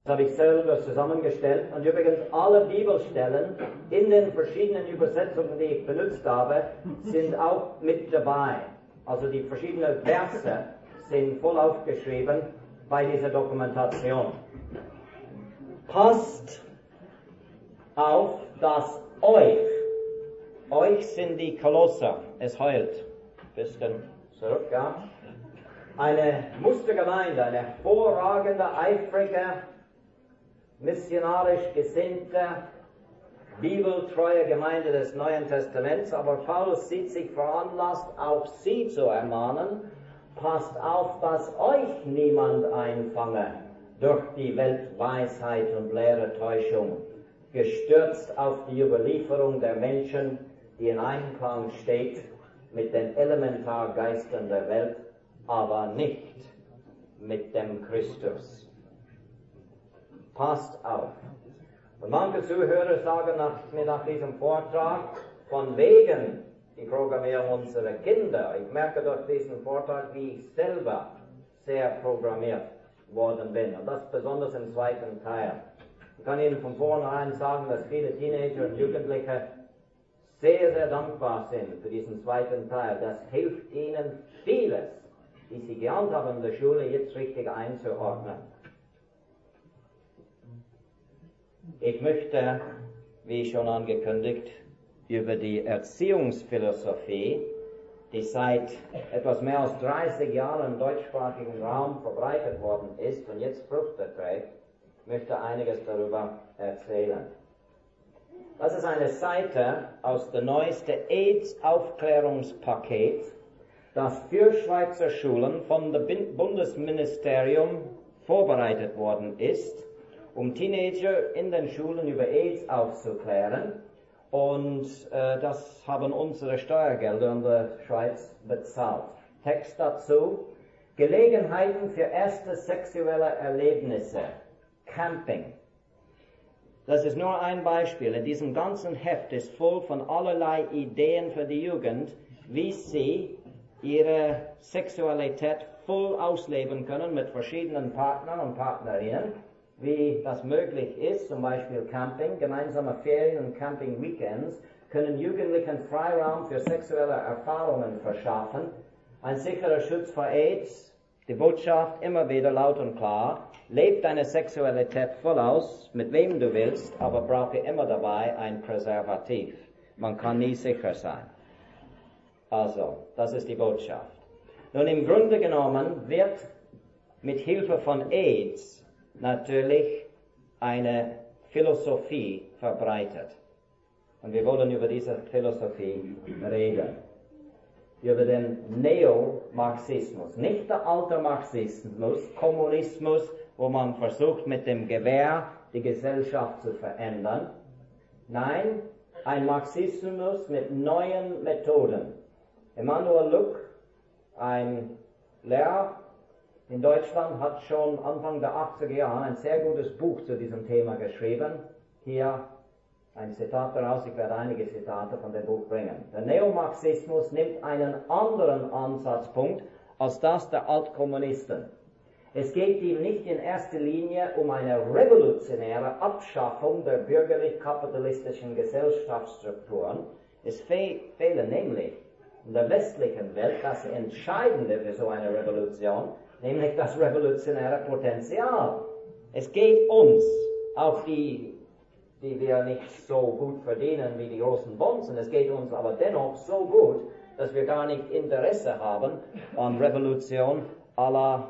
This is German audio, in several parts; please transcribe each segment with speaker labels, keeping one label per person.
Speaker 1: Das habe ich selber zusammengestellt. Und übrigens alle Bibelstellen in den verschiedenen Übersetzungen, die ich benutzt habe, sind auch mit dabei. Also die verschiedenen Verse sind voll aufgeschrieben bei dieser Dokumentation. Passt auf, dass euch sind die Kolosser, es heult, bisschen zurück, ja, eine Mustergemeinde, eine hervorragende, eifrige, missionarisch gesinnte, bibeltreue Gemeinde des Neuen Testaments, aber Paulus sieht sich veranlasst, auch sie zu ermahnen, passt auf, dass euch niemand einfange durch die Weltweisheit und leere Täuschung, gestürzt auf die Überlieferung der Menschen, die in Einklang steht mit den Elementargeistern der Welt, aber nicht mit dem Christus. Passt auf. Und manche Zuhörer sagen mir nach diesem Vortrag, von wegen die Programmierung unserer Kinder. Ich merke durch diesen Vortrag, wie ich selber sehr programmiert worden bin. Und das besonders im zweiten Teil. Ich kann Ihnen von vornherein sagen, dass viele Teenager und Jugendliche sehr, sehr dankbar sind für diesen zweiten Teil. Das hilft ihnen vieles, die sie gelernt haben in der Schule, jetzt richtig einzuordnen. Ich möchte, wie schon angekündigt, über die Erziehungsphilosophie, die seit etwas mehr als 30 Jahren im deutschsprachigen Raum verbreitet worden ist und jetzt Früchte trägt, möchte einiges darüber erzählen. Das ist eine Seite aus der neuesten AIDS-Aufklärungspaket, das für Schweizer Schulen von dem Bundesministerium vorbereitet worden ist, um Teenager in den Schulen über AIDS aufzuklären. Und das haben unsere Steuergelder in der Schweiz bezahlt. Text dazu: Gelegenheiten für erste sexuelle Erlebnisse. Camping. Das ist nur ein Beispiel. In diesem ganzen Heft ist voll von allerlei Ideen für die Jugend, wie sie ihre Sexualität voll ausleben können mit verschiedenen Partnern und Partnerinnen, wie das möglich ist, zum Beispiel Camping, gemeinsame Ferien und Camping-Weekends, können Jugendlichen Freiraum für sexuelle Erfahrungen verschaffen, ein sicherer Schutz vor AIDS. Die Botschaft immer wieder laut und klar: Leb deine Sexualität voll aus, mit wem du willst, aber brauche immer dabei ein Präservativ. Man kann nie sicher sein. Also, das ist die Botschaft. Nun, im Grunde genommen wird mit Hilfe von AIDS natürlich eine Philosophie verbreitet. Und wir wollen über diese Philosophie reden. Über den Neomarxismus. Nicht der alte Marxismus, Kommunismus, wo man versucht, mit dem Gewehr die Gesellschaft zu verändern. Nein, ein Marxismus mit neuen Methoden. Emanuel Luck, ein Lehrer in Deutschland, hat schon Anfang der 80er Jahre ein sehr gutes Buch zu diesem Thema geschrieben. Hier ein Zitat daraus, ich werde einige Zitate von dem Buch bringen. Der Neomarxismus nimmt einen anderen Ansatzpunkt als das der Altkommunisten. Es geht ihm nicht in erster Linie um eine revolutionäre Abschaffung der bürgerlich-kapitalistischen Gesellschaftsstrukturen. Es fehlen nämlich in der westlichen Welt das Entscheidende für so eine Revolution, nämlich das revolutionäre Potenzial. Es geht uns, auch die wir nicht so gut verdienen wie die großen Bonzen, es geht uns aber dennoch so gut, dass wir gar nicht Interesse haben an Revolution à la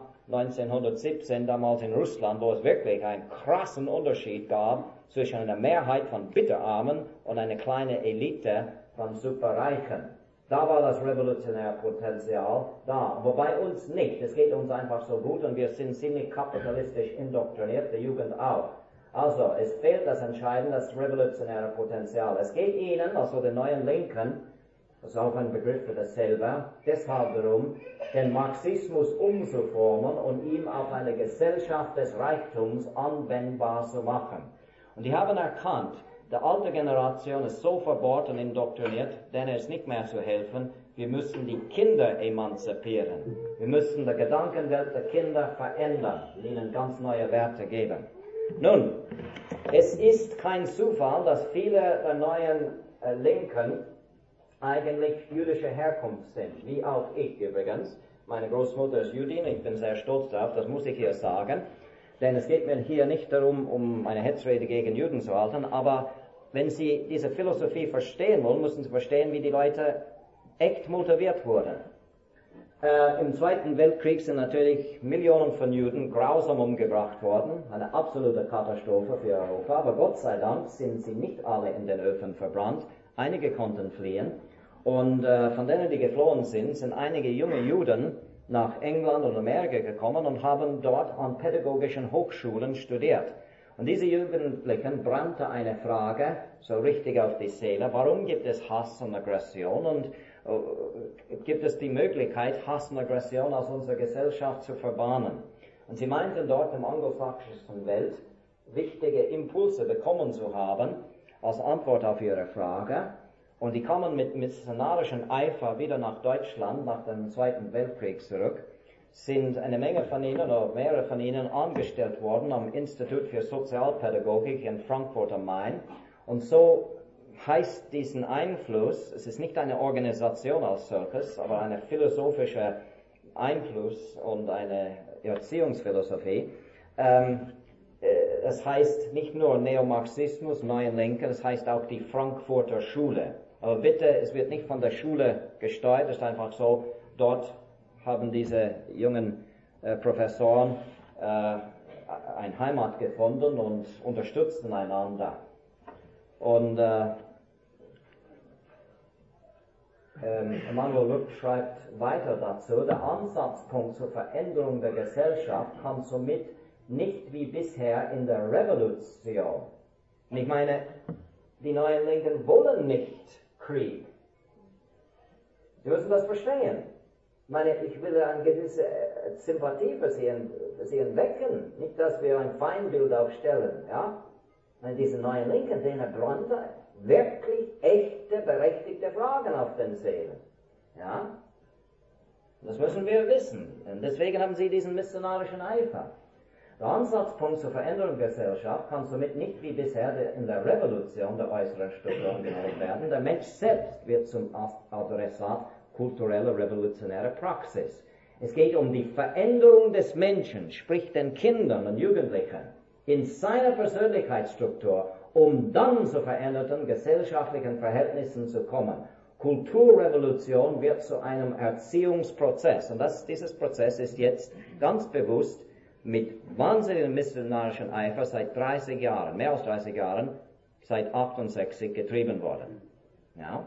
Speaker 1: 1917, damals in Russland, wo es wirklich einen krassen Unterschied gab zwischen einer Mehrheit von Bitterarmen und einer kleinen Elite von Superreichen. Da war das revolutionäre Potenzial da, aber bei uns nicht. Es geht uns einfach so gut und wir sind ziemlich kapitalistisch indoktriniert, die Jugend auch. Also, es fehlt das Entscheidende, das revolutionäre Potenzial. Es geht ihnen, also den neuen Linken, das ist auch ein Begriff für dasselbe, deshalb darum, den Marxismus umzuformen und ihn auf eine Gesellschaft des Reichtums anwendbar zu machen. Und die haben erkannt, die alte Generation ist so verbohrt und indoktriniert, denen ist nicht mehr zu helfen. Wir müssen die Kinder emanzipieren. Wir müssen die Gedankenwelt der Kinder verändern und ihnen ganz neue Werte geben. Nun, es ist kein Zufall, dass viele der neuen Linken eigentlich jüdischer Herkunft sind, wie auch ich übrigens. Meine Großmutter ist Jüdin, ich bin sehr stolz darauf, das muss ich hier sagen. Denn es geht mir hier nicht darum, um eine Hetzrede gegen Juden zu halten, aber wenn Sie diese Philosophie verstehen wollen, müssen Sie verstehen, wie die Leute echt motiviert wurden. Im Zweiten Weltkrieg sind natürlich Millionen von Juden grausam umgebracht worden, eine absolute Katastrophe für Europa, aber Gott sei Dank sind sie nicht alle in den Öfen verbrannt, einige konnten fliehen und von denen, die geflohen sind, sind einige junge Juden nach England und Amerika gekommen und haben dort an pädagogischen Hochschulen studiert. Und diese Jugendlichen brannte eine Frage so richtig auf die Seele: Warum gibt es Hass und Aggression und gibt es die Möglichkeit, Hass und Aggression aus unserer Gesellschaft zu verbannen? Und sie meinten dort im anglosächsischen Welt wichtige Impulse bekommen zu haben als Antwort auf ihre Frage. Und die kamen mit missionarischem Eifer wieder nach Deutschland nach dem Zweiten Weltkrieg zurück, sind eine Menge von ihnen oder mehrere von ihnen angestellt worden am Institut für Sozialpädagogik in Frankfurt am Main. Und so heißt diesen Einfluss, es ist nicht eine Organisation als solches, aber eine philosophische Einfluss und eine Erziehungsphilosophie. Das heißt nicht nur Neomarxismus, Neuen Linken, es heißt auch die Frankfurter Schule. Aber bitte, es wird nicht von der Schule gesteuert, es ist einfach so, dort haben diese jungen Professoren eine Heimat gefunden und unterstützten einander. Und Emanuel Rück schreibt weiter dazu: Der Ansatzpunkt zur Veränderung der Gesellschaft kann somit nicht wie bisher in der Revolution. Und ich meine, die neuen Linken wollen nicht Krieg. Sie müssen das verstehen. Ich meine, ich will eine gewisse Sympathie für sie wecken. Nicht, dass wir ein Feindbild aufstellen, ja. Und diese neuen Linken, denen brannte wirklich echte, berechtigte Fragen auf den Seelen. Ja? Das müssen wir wissen. Und deswegen haben sie diesen missionarischen Eifer. Der Ansatzpunkt zur Veränderung der Gesellschaft kann somit nicht wie bisher in der Revolution der äußeren Strukturen genommen werden. Der Mensch selbst wird zum Adressat kultureller revolutionärer Praxis. Es geht um die Veränderung des Menschen, sprich den Kindern und Jugendlichen, in seiner Persönlichkeitsstruktur, um dann zu veränderten gesellschaftlichen Verhältnissen zu kommen. Kulturrevolution wird zu einem Erziehungsprozess. Und dieses Prozess ist jetzt ganz bewusst mit wahnsinnigem missionarischen Eifer seit 30 Jahren, mehr als 30 Jahren, seit 68 getrieben worden. Ja.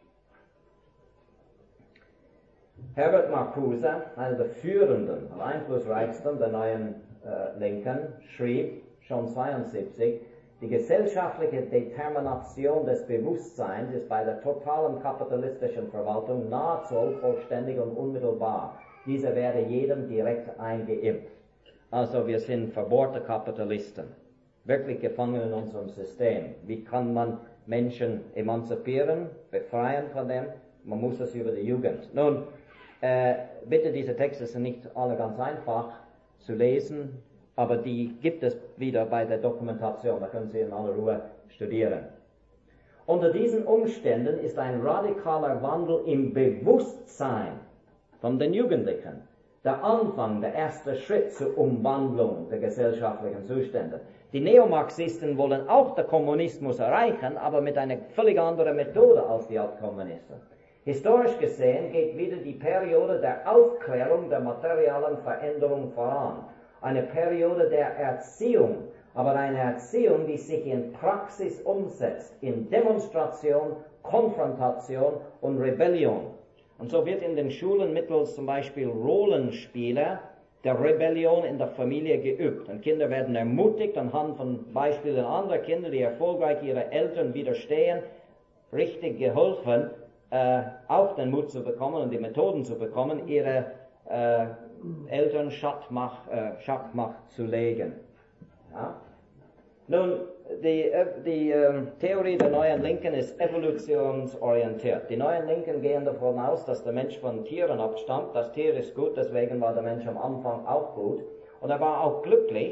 Speaker 1: Herbert Marcuse, einer der führenden und einflussreichsten der neuen Linken, schrieb schon 72, die gesellschaftliche Determination des Bewusstseins ist bei der totalen kapitalistischen Verwaltung nahezu vollständig und unmittelbar. Diese werde jedem direkt eingeimpft. Also wir sind verbohrte Kapitalisten, wirklich gefangen in unserem System. Wie kann man Menschen emanzipieren, befreien von dem? Man muss das über die Jugend. Nun, bitte, diese Texte sind nicht alle ganz einfach zu lesen, aber die gibt es wieder bei der Dokumentation, da können Sie in aller Ruhe studieren. Unter diesen Umständen ist ein radikaler Wandel im Bewusstsein von den Jugendlichen der Anfang, der erste Schritt zur Umwandlung der gesellschaftlichen Zustände. Die Neomarxisten wollen auch den Kommunismus erreichen, aber mit einer völlig anderen Methode als die Altkommunisten. Historisch gesehen geht wieder die Periode der Aufklärung der materialen Veränderung voran. Eine Periode der Erziehung, aber eine Erziehung, die sich in Praxis umsetzt, in Demonstration, Konfrontation und Rebellion. Und so wird in den Schulen mittels zum Beispiel Rollenspiele der Rebellion in der Familie geübt. Und Kinder werden ermutigt, anhand von Beispielen anderer Kinder, die erfolgreich ihre Eltern widerstehen, richtig geholfen, auch den Mut zu bekommen und die Methoden zu bekommen, ihre Eltern Schachmacht zu legen. Ja? Nun, die Theorie der neuen Linken ist evolutionsorientiert. Die neuen Linken gehen davon aus, dass der Mensch von Tieren abstammt. Das Tier ist gut, deswegen war der Mensch am Anfang auch gut. Und er war auch glücklich,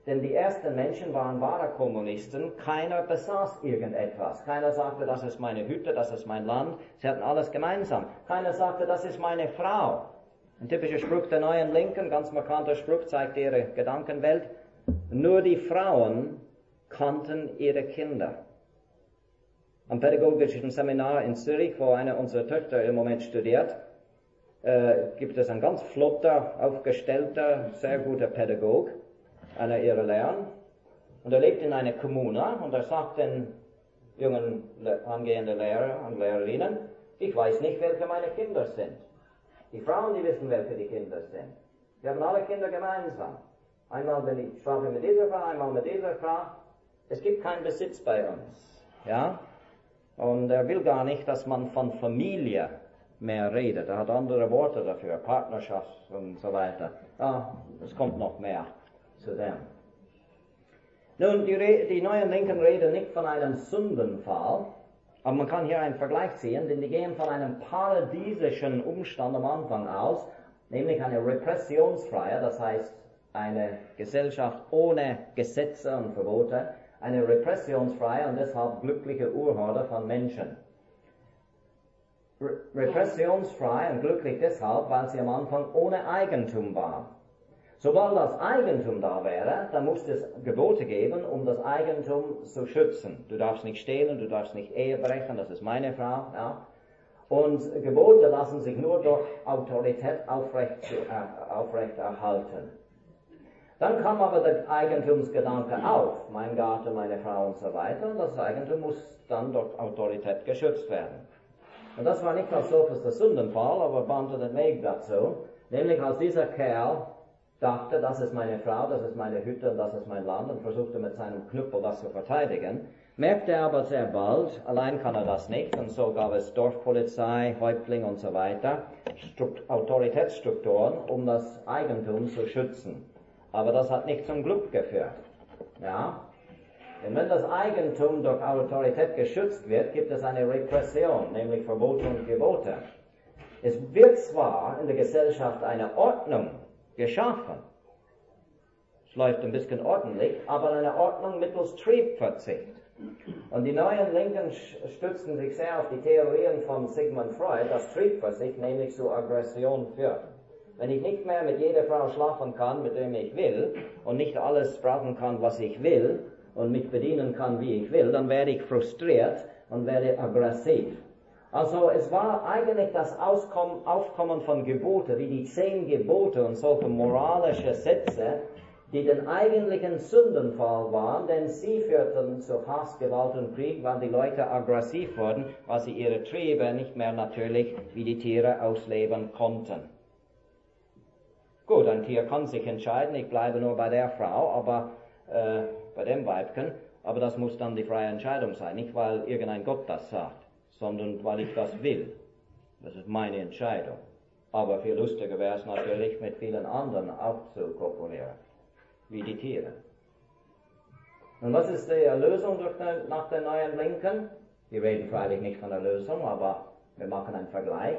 Speaker 1: Denn die ersten Menschen waren wahre Kommunisten. Keiner besaß irgendetwas. Keiner sagte, das ist meine Hütte, das ist mein Land. Sie hatten alles gemeinsam. Keiner sagte, das ist meine Frau. Ein typischer Spruch der neuen Linken, ganz markanter Spruch, zeigt ihre Gedankenwelt. Nur die Frauen kannten ihre Kinder. Am pädagogischen Seminar in Zürich, wo eine unserer Töchter im Moment studiert, gibt es einen ganz flotter, aufgestellter, sehr guter Pädagog, einer ihrer Lehrern. Und er lebt in einer Kommune und er sagt den jungen angehenden Lehrer und Lehrerinnen, ich weiß nicht, welche meine Kinder sind. Die Frauen, die wissen, welche die Kinder sind. Wir haben alle Kinder gemeinsam. Einmal bin ich schlafe mit dieser Frau, einmal mit dieser Frau. Es gibt keinen Besitz bei uns. Ja? Und er will gar nicht, dass man von Familie mehr redet. Er hat andere Worte dafür, Partnerschaft und so weiter. Es kommt noch mehr zu dem. Nun, die neuen Linken reden nicht von einem Sündenfall, aber man kann hier einen Vergleich ziehen, denn die gehen von einem paradiesischen Umstand am Anfang aus, nämlich eine repressionsfreie, das heißt eine Gesellschaft ohne Gesetze und Verbote, eine repressionsfreie und deshalb glückliche Urhorde von Menschen. Repressionsfrei und glücklich deshalb, weil sie am Anfang ohne Eigentum waren. Sobald das Eigentum da wäre, dann muss es Gebote geben, um das Eigentum zu schützen. Du darfst nicht stehlen, du darfst nicht Ehe brechen, das ist meine Frau. Ja? Und Gebote lassen sich nur durch Autorität aufrechterhalten. Dann kam aber der Eigentumsgedanke auf, mein Garten, meine Frau und so weiter, und das Eigentum muss dann durch Autorität geschützt werden. Und das war nicht als solches der Sündenfall, aber bahnte den Weg dazu, nämlich als dieser Kerl dachte, das ist meine Frau, das ist meine Hütte und das ist mein Land und versuchte mit seinem Knüppel das zu verteidigen, merkte er aber sehr bald, allein kann er das nicht, und so gab es Dorfpolizei, Häuptling und so weiter, Autoritätsstrukturen, um das Eigentum zu schützen. Aber das hat nicht zum Glück geführt. Ja? Denn wenn das Eigentum durch Autorität geschützt wird, gibt es eine Repression, nämlich Verbote und Gebote. Es wird zwar in der Gesellschaft eine Ordnung geschaffen, es läuft ein bisschen ordentlich, aber eine Ordnung mittels Triebverzicht. Und die neuen Linken stützen sich sehr auf die Theorien von Sigmund Freud, dass Triebverzicht nämlich zu Aggression führt. Wenn ich nicht mehr mit jeder Frau schlafen kann, mit dem ich will, und nicht alles brauchen kann, was ich will, und mich bedienen kann, wie ich will, dann werde ich frustriert und werde aggressiv. Also es war eigentlich das Aufkommen von Gebote, wie die 10 Gebote und solche moralische Sätze, die den eigentlichen Sündenfall waren, denn sie führten zu Hass, Gewalt und Krieg, weil die Leute aggressiv wurden, weil sie ihre Triebe nicht mehr natürlich wie die Tiere ausleben konnten. Gut, ein Tier kann sich entscheiden, ich bleibe nur bei der Frau, aber bei dem Weibchen, aber das muss dann die freie Entscheidung sein, nicht weil irgendein Gott das sagt, sondern weil ich das will. Das ist meine Entscheidung. Aber viel lustiger wäre es natürlich, mit vielen anderen auch zu kopulieren, wie die Tiere. Und was ist die Erlösung nach der neuen Linken? Wir reden freilich nicht von Erlösung, aber wir machen einen Vergleich.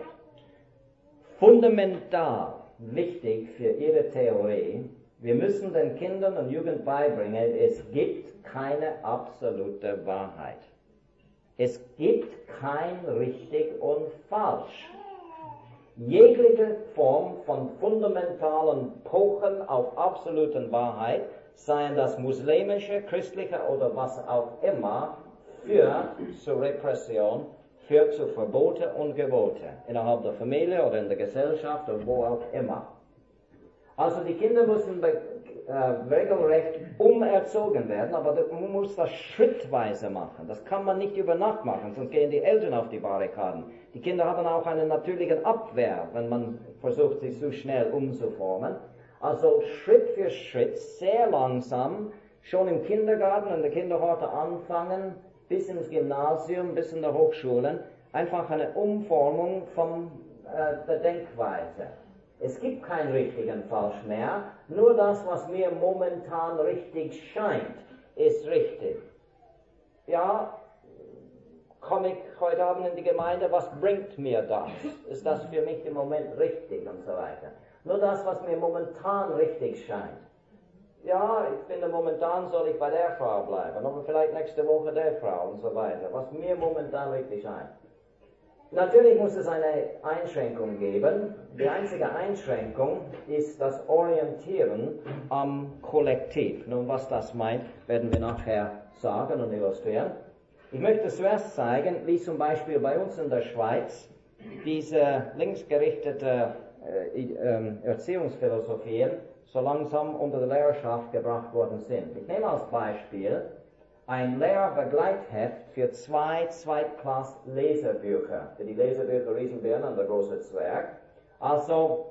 Speaker 1: Fundamental wichtig für ihre Theorie, wir müssen den Kindern und Jugend beibringen, es gibt keine absolute Wahrheit. Es gibt kein richtig und falsch. Jegliche Form von fundamentalen Pochen auf absoluten Wahrheit, seien das muslimische, christliche oder was auch immer, führt zur Repression, führt zu Verbote und Gebote, innerhalb der Familie oder in der Gesellschaft oder wo auch immer. Also die Kinder müssen regelrecht umerzogen werden, aber man muss das schrittweise machen. Das kann man nicht über Nacht machen, sonst gehen die Eltern auf die Barrikaden. Die Kinder haben auch eine natürliche Abwehr, wenn man versucht, sie zu schnell umzuformen. Also Schritt für Schritt, sehr langsam, schon im Kindergarten und der Kinderhorte anfangen, bis ins Gymnasium, bis in der Hochschulen, einfach eine Umformung von der Denkweise. Es gibt kein richtig und falsch mehr, nur das, was mir momentan richtig scheint, ist richtig. Ja, komme ich heute Abend in die Gemeinde, was bringt mir das? Ist das für mich im Moment richtig und so weiter? Nur das, was mir momentan richtig scheint. ja, ich finde momentan soll ich bei der Frau bleiben, aber vielleicht nächste Woche der Frau und so weiter, was mir momentan wirklich ein. Natürlich muss es eine Einschränkung geben. Die einzige Einschränkung ist das Orientieren am Kollektiv. Nun, was das meint, werden wir nachher sagen und illustrieren. Ich möchte zuerst zeigen, wie zum Beispiel bei uns in der Schweiz diese linksgerichtete Erziehungsphilosophien so langsam unter die Lehrerschaft gebracht worden sind. Ich nehme als Beispiel ein Lehrerbegleitheft für 2 Zweitklass-Leserbücher. Für die Leserbücher Riesenbirnen, der große Zwerg. Also,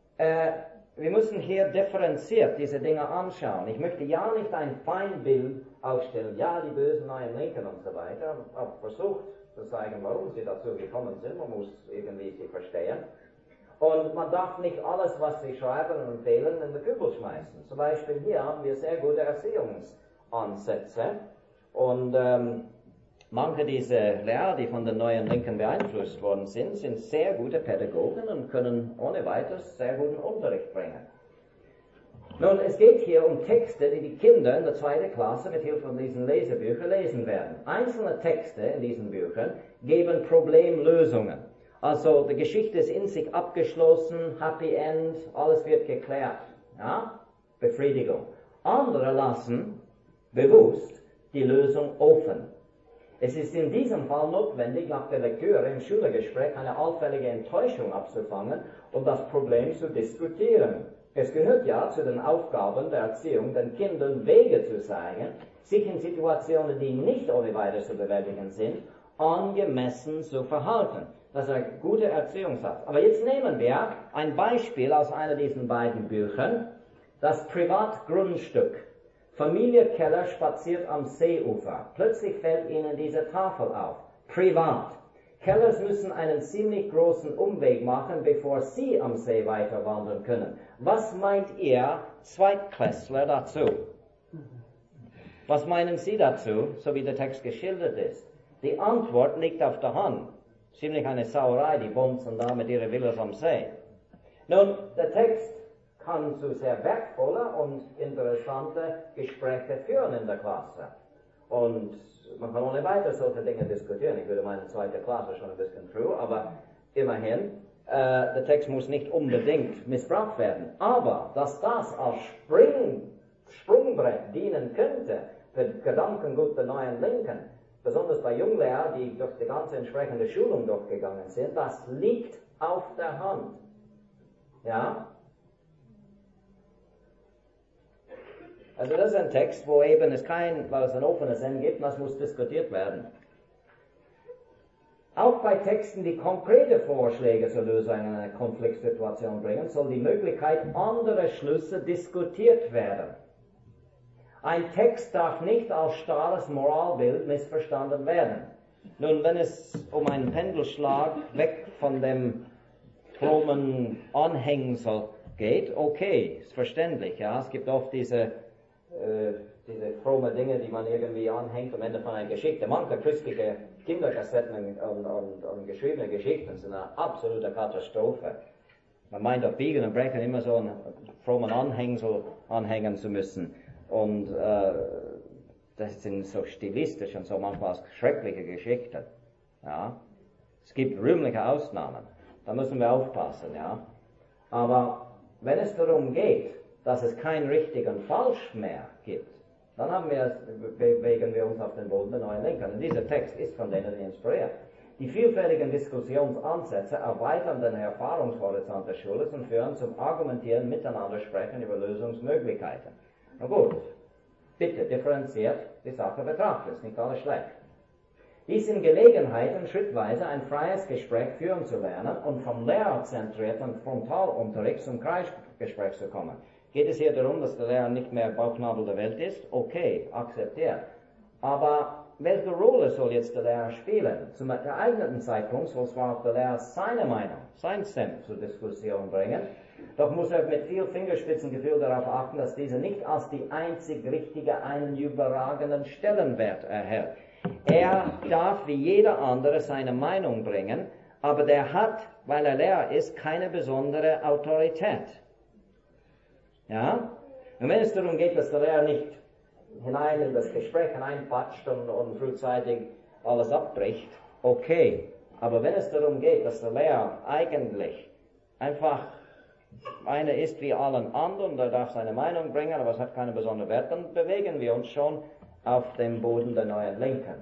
Speaker 1: wir müssen hier differenziert diese Dinge anschauen. Ich möchte ja nicht ein Feindbild aufstellen, ja, die bösen neuen Linken und so weiter. Ich habe versucht zu zeigen, warum sie dazu gekommen sind. Man muss irgendwie sie verstehen. Und man darf nicht alles, was sie schreiben und empfehlen, in den Kübel schmeißen. Zum Beispiel hier haben wir sehr gute Erziehungsansätze. Und manche dieser Lehrer, die von den neuen Linken beeinflusst worden sind, sind sehr gute Pädagogen und können ohne weiteres sehr guten Unterricht bringen. Nun, es geht hier um Texte, die die Kinder in der 2. Klasse mit Hilfe von diesen Lesebüchern lesen werden. Einzelne Texte in diesen Büchern geben Problemlösungen. Also die Geschichte ist in sich abgeschlossen, Happy End, alles wird geklärt. Ja? Befriedigung. Andere lassen bewusst die Lösung offen. Es ist in diesem Fall notwendig, nach der Lektüre im Schülergespräch eine allfällige Enttäuschung abzufangen und das Problem zu diskutieren. Es gehört ja zu den Aufgaben der Erziehung, den Kindern Wege zu zeigen, sich in Situationen, die nicht ohne weiteres zu bewältigen sind, angemessen zu verhalten. Das ist ein guter Erziehungssatz. Aber jetzt nehmen wir ein Beispiel aus einer dieser beiden Büchern, das Privatgrundstück. Familie Keller spaziert am Seeufer. Plötzlich fällt ihnen diese Tafel auf. Privat. Kellers müssen einen ziemlich großen Umweg machen, bevor sie am See weiter wandern können. Was meint ihr, Zweitklässler, dazu? Was meinen Sie dazu, so wie der Text geschildert ist? Die Antwort liegt auf der Hand. Ziemlich eine Sauerei, die bonzen da mit ihren Villas am See. Nun, der Text kann zu sehr wertvolle und interessante Gespräche führen in der Klasse. Und man kann ohne weiteres solche Dinge diskutieren. Ich würde meine 2. Klasse schon ein bisschen früh, aber immerhin, der Text muss nicht unbedingt missbraucht werden. Aber, dass das als Sprungbrett dienen könnte für Gedankengut der neuen Linken, besonders bei Junglehrern, die durch die ganze entsprechende Schulung durchgegangen sind, das liegt auf der Hand. Ja? Also das ist ein Text, wo eben es weil es ein offenes Ende gibt, das muss diskutiert werden. Auch bei Texten, die konkrete Vorschläge zur Lösung einer Konfliktsituation bringen, soll die Möglichkeit anderer Schlüsse diskutiert werden. Ein Text darf nicht als starres Moralbild missverstanden werden. Nun, wenn es um einen Pendelschlag weg von dem frommen Anhängsel geht, okay, ist verständlich. Ja, es gibt oft diese fromme Dinge, die man irgendwie anhängt am Ende von einer Geschichte. Manche christliche Kinderkassetten und geschriebene Geschichten sind eine absolute Katastrophe. Man meint auf Biegen und Brechen immer so einen frommen Anhängsel anhängen zu müssen. Und das sind so stilistisch und so manchmal schreckliche Geschichten. Ja. Es gibt rühmliche Ausnahmen. Da müssen wir aufpassen. Ja. Aber wenn es darum geht, dass es kein richtig und falsch mehr gibt, dann bewegen wir uns auf den Boden der neuen Linken. Und dieser Text ist von denen inspiriert. Die vielfältigen Diskussionsansätze erweitern den Erfahrungshorizont des Schülers und führen zum Argumentieren, miteinander sprechen über Lösungsmöglichkeiten. Na gut, bitte differenziert die Sache betrachtet, ist nicht alles schlecht. Dies sind Gelegenheiten, schrittweise ein freies Gespräch führen zu lernen und vom lehrerzentrierten Frontalunterricht zum Kreisgespräch zu kommen. Geht es hier darum, dass der Lehrer nicht mehr Bauchnabel der Welt ist? Okay, akzeptiert. Aber welche Rolle soll jetzt der Lehrer spielen? Zum geeigneten Zeitpunkt soll zwar auch der Lehrer seine Meinung, sein Senf zur Diskussion bringen, doch muss er mit viel Fingerspitzengefühl darauf achten, dass diese nicht als die einzig richtige einen überragenden Stellenwert erhält. Er darf wie jeder andere seine Meinung bringen, aber der hat, weil er Lehrer ist, keine besondere Autorität. Ja? Und wenn es darum geht, dass der Lehrer nicht hinein in das Gespräch hineinpatscht und frühzeitig alles abbricht, okay. Aber wenn es darum geht, dass der Lehrer eigentlich einfach einer ist wie allen anderen, der darf seine Meinung bringen, aber es hat keine besonderen Wert, dann bewegen wir uns schon auf dem Boden der neuen Linken.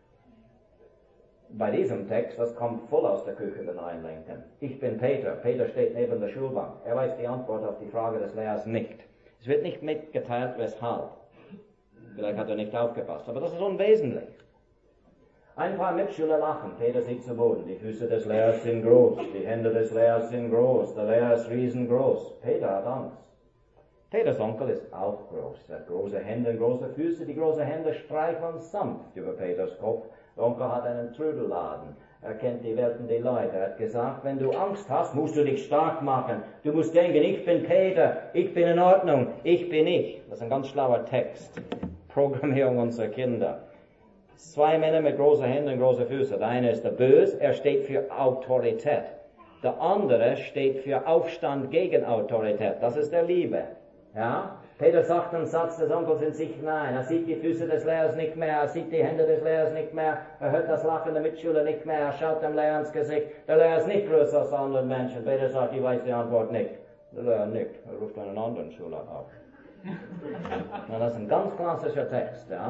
Speaker 1: Bei diesem Text, das kommt voll aus der Küche der neuen Linken. Ich bin Peter. Peter steht neben der Schulbank. Er weiß die Antwort auf die Frage des Lehrers nicht. Es wird nicht mitgeteilt, weshalb. Vielleicht hat er nicht aufgepasst, aber das ist unwesentlich. Ein paar Mitschüler lachen. Peter sieht zu Boden. Die Füße des Lehrers sind groß. Die Hände des Lehrers sind groß. Der Lehrer ist riesengroß. Peter hat Angst. Peters Onkel ist auch groß. Er hat große Hände und große Füße. Die großen Hände streicheln sanft über Peters Kopf. Der Onkel hat einen Trödelladen. Er kennt die Welt und die Leute. Er hat gesagt, wenn du Angst hast, musst du dich stark machen. Du musst denken, ich bin Peter. Ich bin in Ordnung. Ich bin ich. Das ist ein ganz schlauer Text. Programmierung unserer Kinder. Zwei Männer mit großen Händen und großen Füßen. Der eine ist der Böse, er steht für Autorität. Der andere steht für Aufstand gegen Autorität. Das ist der Liebe. Ja? Peter sagt einen Satz des Onkels in sich hinein. Er sieht die Füße des Lehrers nicht mehr, er sieht die Hände des Lehrers nicht mehr, er hört das Lachen der Mitschüler nicht mehr, er schaut dem Lehrer ins Gesicht. Der Lehrer ist nicht größer als andere Menschen. Peter sagt, ich weiß die Antwort nicht. Der Lehrer nickt, er ruft einen anderen Schüler auf. Na, das ist ein ganz klassischer Text, ja.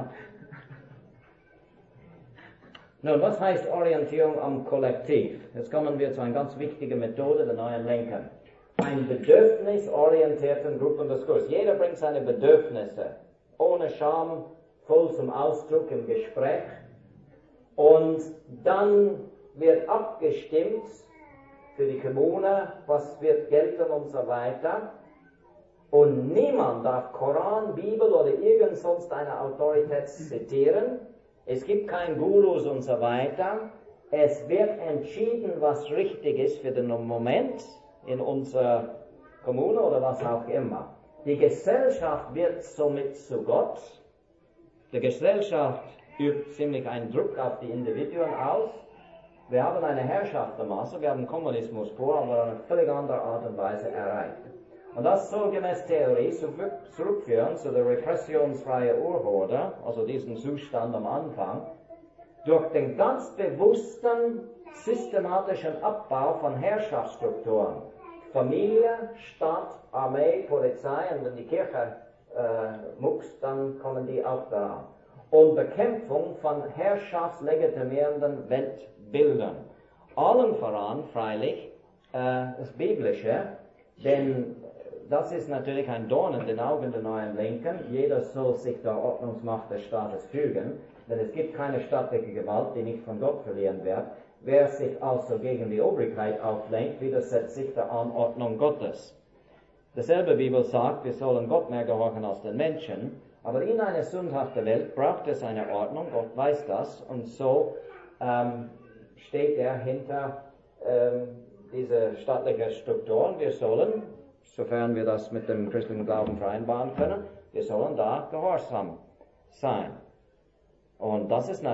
Speaker 1: Nun, was heißt Orientierung am Kollektiv? Jetzt kommen wir zu einer ganz wichtigen Methode der neuen Linken. Ein bedürfnisorientierten Gruppendiskurs. Jeder bringt seine Bedürfnisse ohne Scham voll zum Ausdruck im Gespräch. Und dann wird abgestimmt für die Kommune, was wird gelten und so weiter. Und niemand darf Koran, Bibel oder irgend sonst eine Autorität zitieren. Es gibt kein Gurus und so weiter. Es wird entschieden, was richtig ist für den Moment in unserer Kommune oder was auch immer. Die Gesellschaft wird somit zu Gott. Die Gesellschaft übt ziemlich einen Druck auf die Individuen aus. Wir haben eine Herrschaft der Masse, wir haben Kommunismus vor, aber auf eine völlig andere Art und Weise erreicht. Und das soll gemäß Theorie zurückführen zu der repressionsfreien Urhorde, also diesen Zustand am Anfang, durch den ganz bewussten, systematischen Abbau von Herrschaftsstrukturen. Familie, Staat, Armee, Polizei, und wenn die Kirche muckst, dann kommen die auch daran. Und Bekämpfung von herrschaftslegitimierenden Weltbildern. Allen voran, freilich, das Biblische, denn das ist natürlich ein Dorn in den Augen der neuen Linken. Jeder soll sich der Ordnungsmacht des Staates fügen, denn es gibt keine staatliche Gewalt, die nicht von Gott verliehen wird. Wer sich also gegen die Obrigkeit auflehnt, widersetzt sich der Anordnung Gottes. Dasselbe Bibel sagt, wir sollen Gott mehr gehorchen als den Menschen, aber in einer sündhaften Welt braucht es eine Ordnung, Gott weiß das, und so steht er hinter diese staatlichen Strukturen. Wir sollen, sofern wir das mit dem christlichen Glauben vereinbaren können, wir sollen da gehorsam sein. Und das ist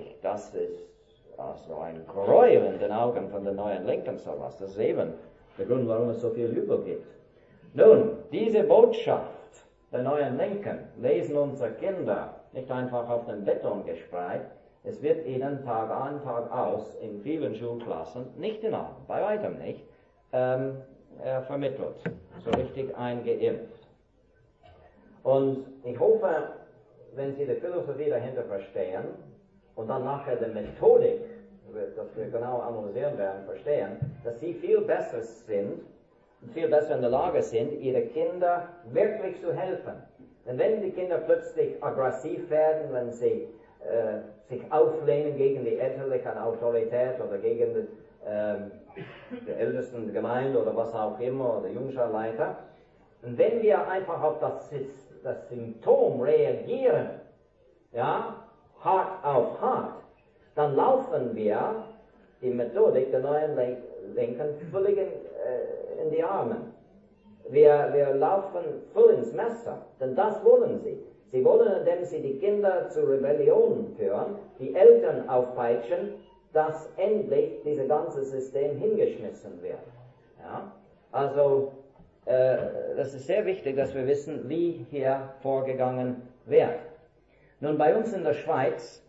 Speaker 1: also ein Gräuel in den Augen von den neuen Linken sowas. Das ist eben der Grund, warum es so viel Übel gibt. Nun, diese Botschaft der neuen Linken lesen unsere Kinder nicht einfach auf dem Beton gespreizt. Es wird ihnen Tag an, Tag aus in vielen Schulklassen, nicht in allen, bei weitem nicht, vermittelt, so richtig eingeimpft. Und ich hoffe, wenn Sie die Philosophie dahinter verstehen und dann nachher die Methodik, das wir genau analysieren werden, verstehen, dass Sie viel besser sind, viel besser in der Lage sind, Ihre Kinder wirklich zu helfen. Denn wenn die Kinder plötzlich aggressiv werden, wenn sie sich auflehnen gegen die elterliche Autorität oder gegen die Ältesten der Gemeinde oder was auch immer, oder Jungscharleiter, und wenn wir einfach auf das Symptom reagieren, ja, hart auf hart, dann laufen wir die Methodik der neuen Linken völlig in die Arme. Wir laufen voll ins Messer, denn das wollen sie. Sie wollen, indem sie die Kinder zur Rebellion führen, die Eltern aufpeitschen, dass endlich dieses ganze System hingeschmissen wird. Ja? Also, das ist sehr wichtig, dass wir wissen, wie hier vorgegangen wird. Nun, bei uns in der Schweiz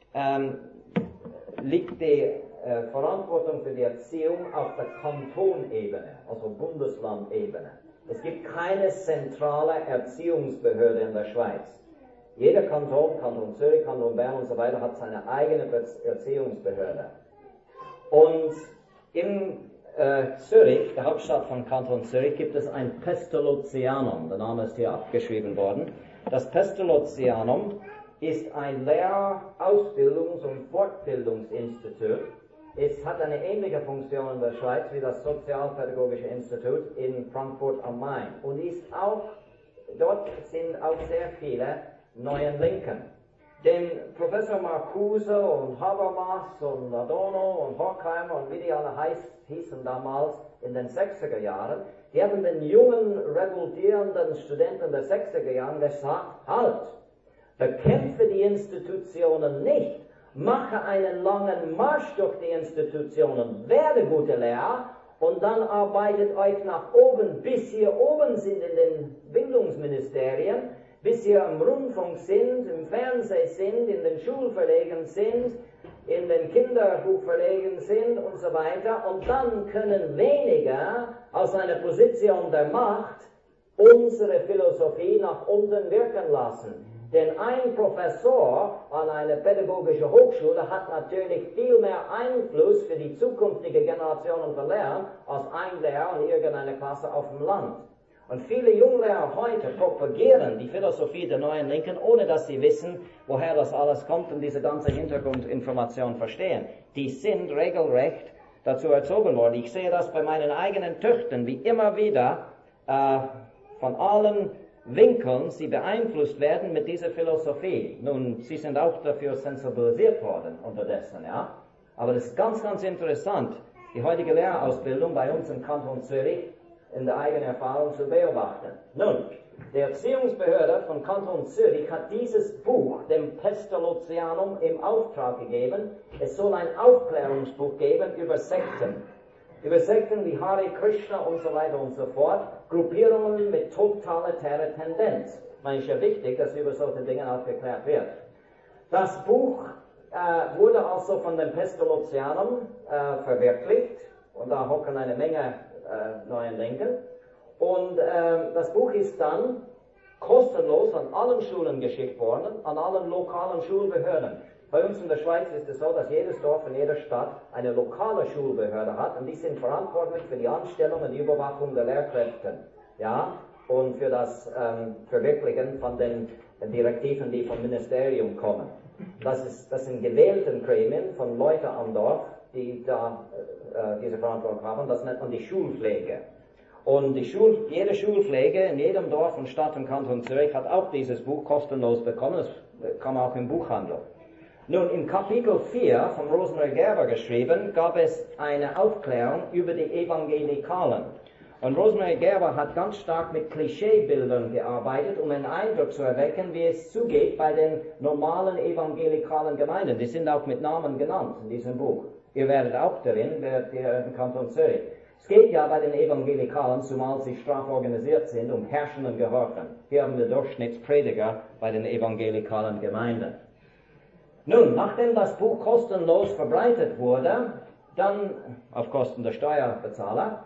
Speaker 1: liegt die Verantwortung für die Erziehung auf der Kantonebene, also Bundeslandebene. Es gibt keine zentrale Erziehungsbehörde in der Schweiz. Jeder Kanton, Kanton Zürich, Kanton Bern und so weiter, hat seine eigene Erziehungsbehörde. Und in Zürich, der Hauptstadt von Kanton Zürich, gibt es ein Pestalozzianum. Der Name ist hier abgeschrieben worden. Das Pestalozzianum ist ein Lehr-, Ausbildungs- und Fortbildungsinstitut. Es hat eine ähnliche Funktion in der Schweiz wie das Sozialpädagogische Institut in Frankfurt am Main. Und dort sind auch sehr viele neuen Linken. Denn Professor Marcuse und Habermas und Adorno und Horkheimer und wie die alle hießen damals in den 60er Jahren, die haben den jungen, revoltierenden Studenten der 60er Jahre gesagt, halt, bekämpfe die Institutionen nicht, mache einen langen Marsch durch die Institutionen, werde gute Lehrer und dann arbeitet euch nach oben, bis ihr oben sind in den Bildungsministerien, bis ihr im Rundfunk sind, im Fernsehen sind, in den Schulverlegen sind, in den Kinderbuchverlegen sind und so weiter. Und dann können weniger aus einer Position der Macht unsere Philosophie nach unten wirken lassen. Denn ein Professor an einer pädagogischen Hochschule hat natürlich viel mehr Einfluss für die zukünftige Generationen von Lehrern als ein Lehrer in irgendeiner Klasse auf dem Land. Und viele Junglehrer heute propagieren die Philosophie der neuen Linken, ohne dass sie wissen, woher das alles kommt und diese ganze Hintergrundinformation verstehen. Die sind regelrecht dazu erzogen worden. Ich sehe das bei meinen eigenen Töchtern, wie immer wieder von allen Winkeln sie beeinflusst werden mit dieser Philosophie. Nun, sie sind auch dafür sensibilisiert worden unterdessen, ja. Aber das ist ganz, ganz interessant, die heutige Lehrerausbildung bei uns im Kanton Zürich in der eigenen Erfahrung zu beobachten. Nun, die Erziehungsbehörde von Kanton Zürich hat dieses Buch, dem Pestalozzianum, im Auftrag gegeben. Es soll ein Aufklärungsbuch geben über Sekten. Über Sekten wie Hare Krishna und so weiter und so fort. Gruppierungen mit totalitärer Tendenz. Es ist ja wichtig, dass über solche Dinge aufgeklärt wird. Das Buch wurde also von dem Pestalozzianum verwirklicht. Und da hocken eine Menge neuen Linken. Und das Buch ist dann kostenlos an allen Schulen geschickt worden, an allen lokalen Schulbehörden. Bei uns in der Schweiz ist es so, dass jedes Dorf in jeder Stadt eine lokale Schulbehörde hat und die sind verantwortlich für die Anstellung und die Überwachung der Lehrkräfte, ja, und für das Verwirklichen von den Direktiven, die vom Ministerium kommen. Das sind gewählte Gremien von Leuten am Dorf, die da diese Verantwortung haben. Das nennt man die Schulpflege. Und jede Schulpflege in jedem Dorf und Stadt im Kanton Zürich hat auch dieses Buch kostenlos bekommen. Das kann man auch im Buchhandel. Nun, im Kapitel 4 von Rosemary Gerber geschrieben, gab es eine Aufklärung über die Evangelikalen. Und Rosemary Gerber hat ganz stark mit Klischeebildern gearbeitet, um einen Eindruck zu erwecken, wie es zugeht bei den normalen evangelikalen Gemeinden. Die sind auch mit Namen genannt in diesem Buch. Ihr werdet auch darin, werdet ihr im Kanton Zürich. Es geht ja bei den Evangelikalen, zumal sie straff organisiert sind, um Herrschen und Gehorchen. Hier haben wir Durchschnittsprediger bei den evangelikalen Gemeinden. Nun, nachdem das Buch kostenlos verbreitet wurde, dann, auf Kosten der Steuerbezahler,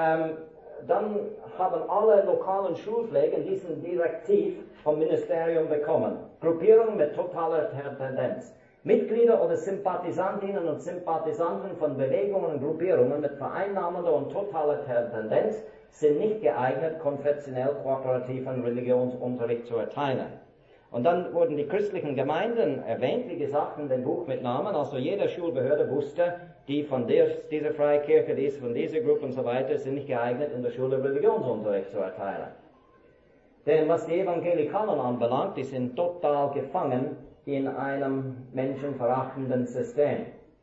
Speaker 1: dann haben alle lokalen Schulpflegen diesen Direktiv vom Ministerium bekommen. Gruppierung mit totaler Tendenz. Mitglieder oder Sympathisantinnen und Sympathisanten von Bewegungen und Gruppierungen mit vereinnahmender und totaler Tendenz sind nicht geeignet, konfessionell kooperativen Religionsunterricht zu erteilen. Und dann wurden die christlichen Gemeinden erwähnt, wie gesagt, in dem Buch mit Namen. Also jede Schulbehörde wusste, die von dieser Freikirche, die ist von dieser Gruppe und so weiter, sind nicht geeignet, in der Schule Religionsunterricht zu erteilen. Denn was die Evangelikalen anbelangt, die sind total gefangen in einem menschenverachtenden System.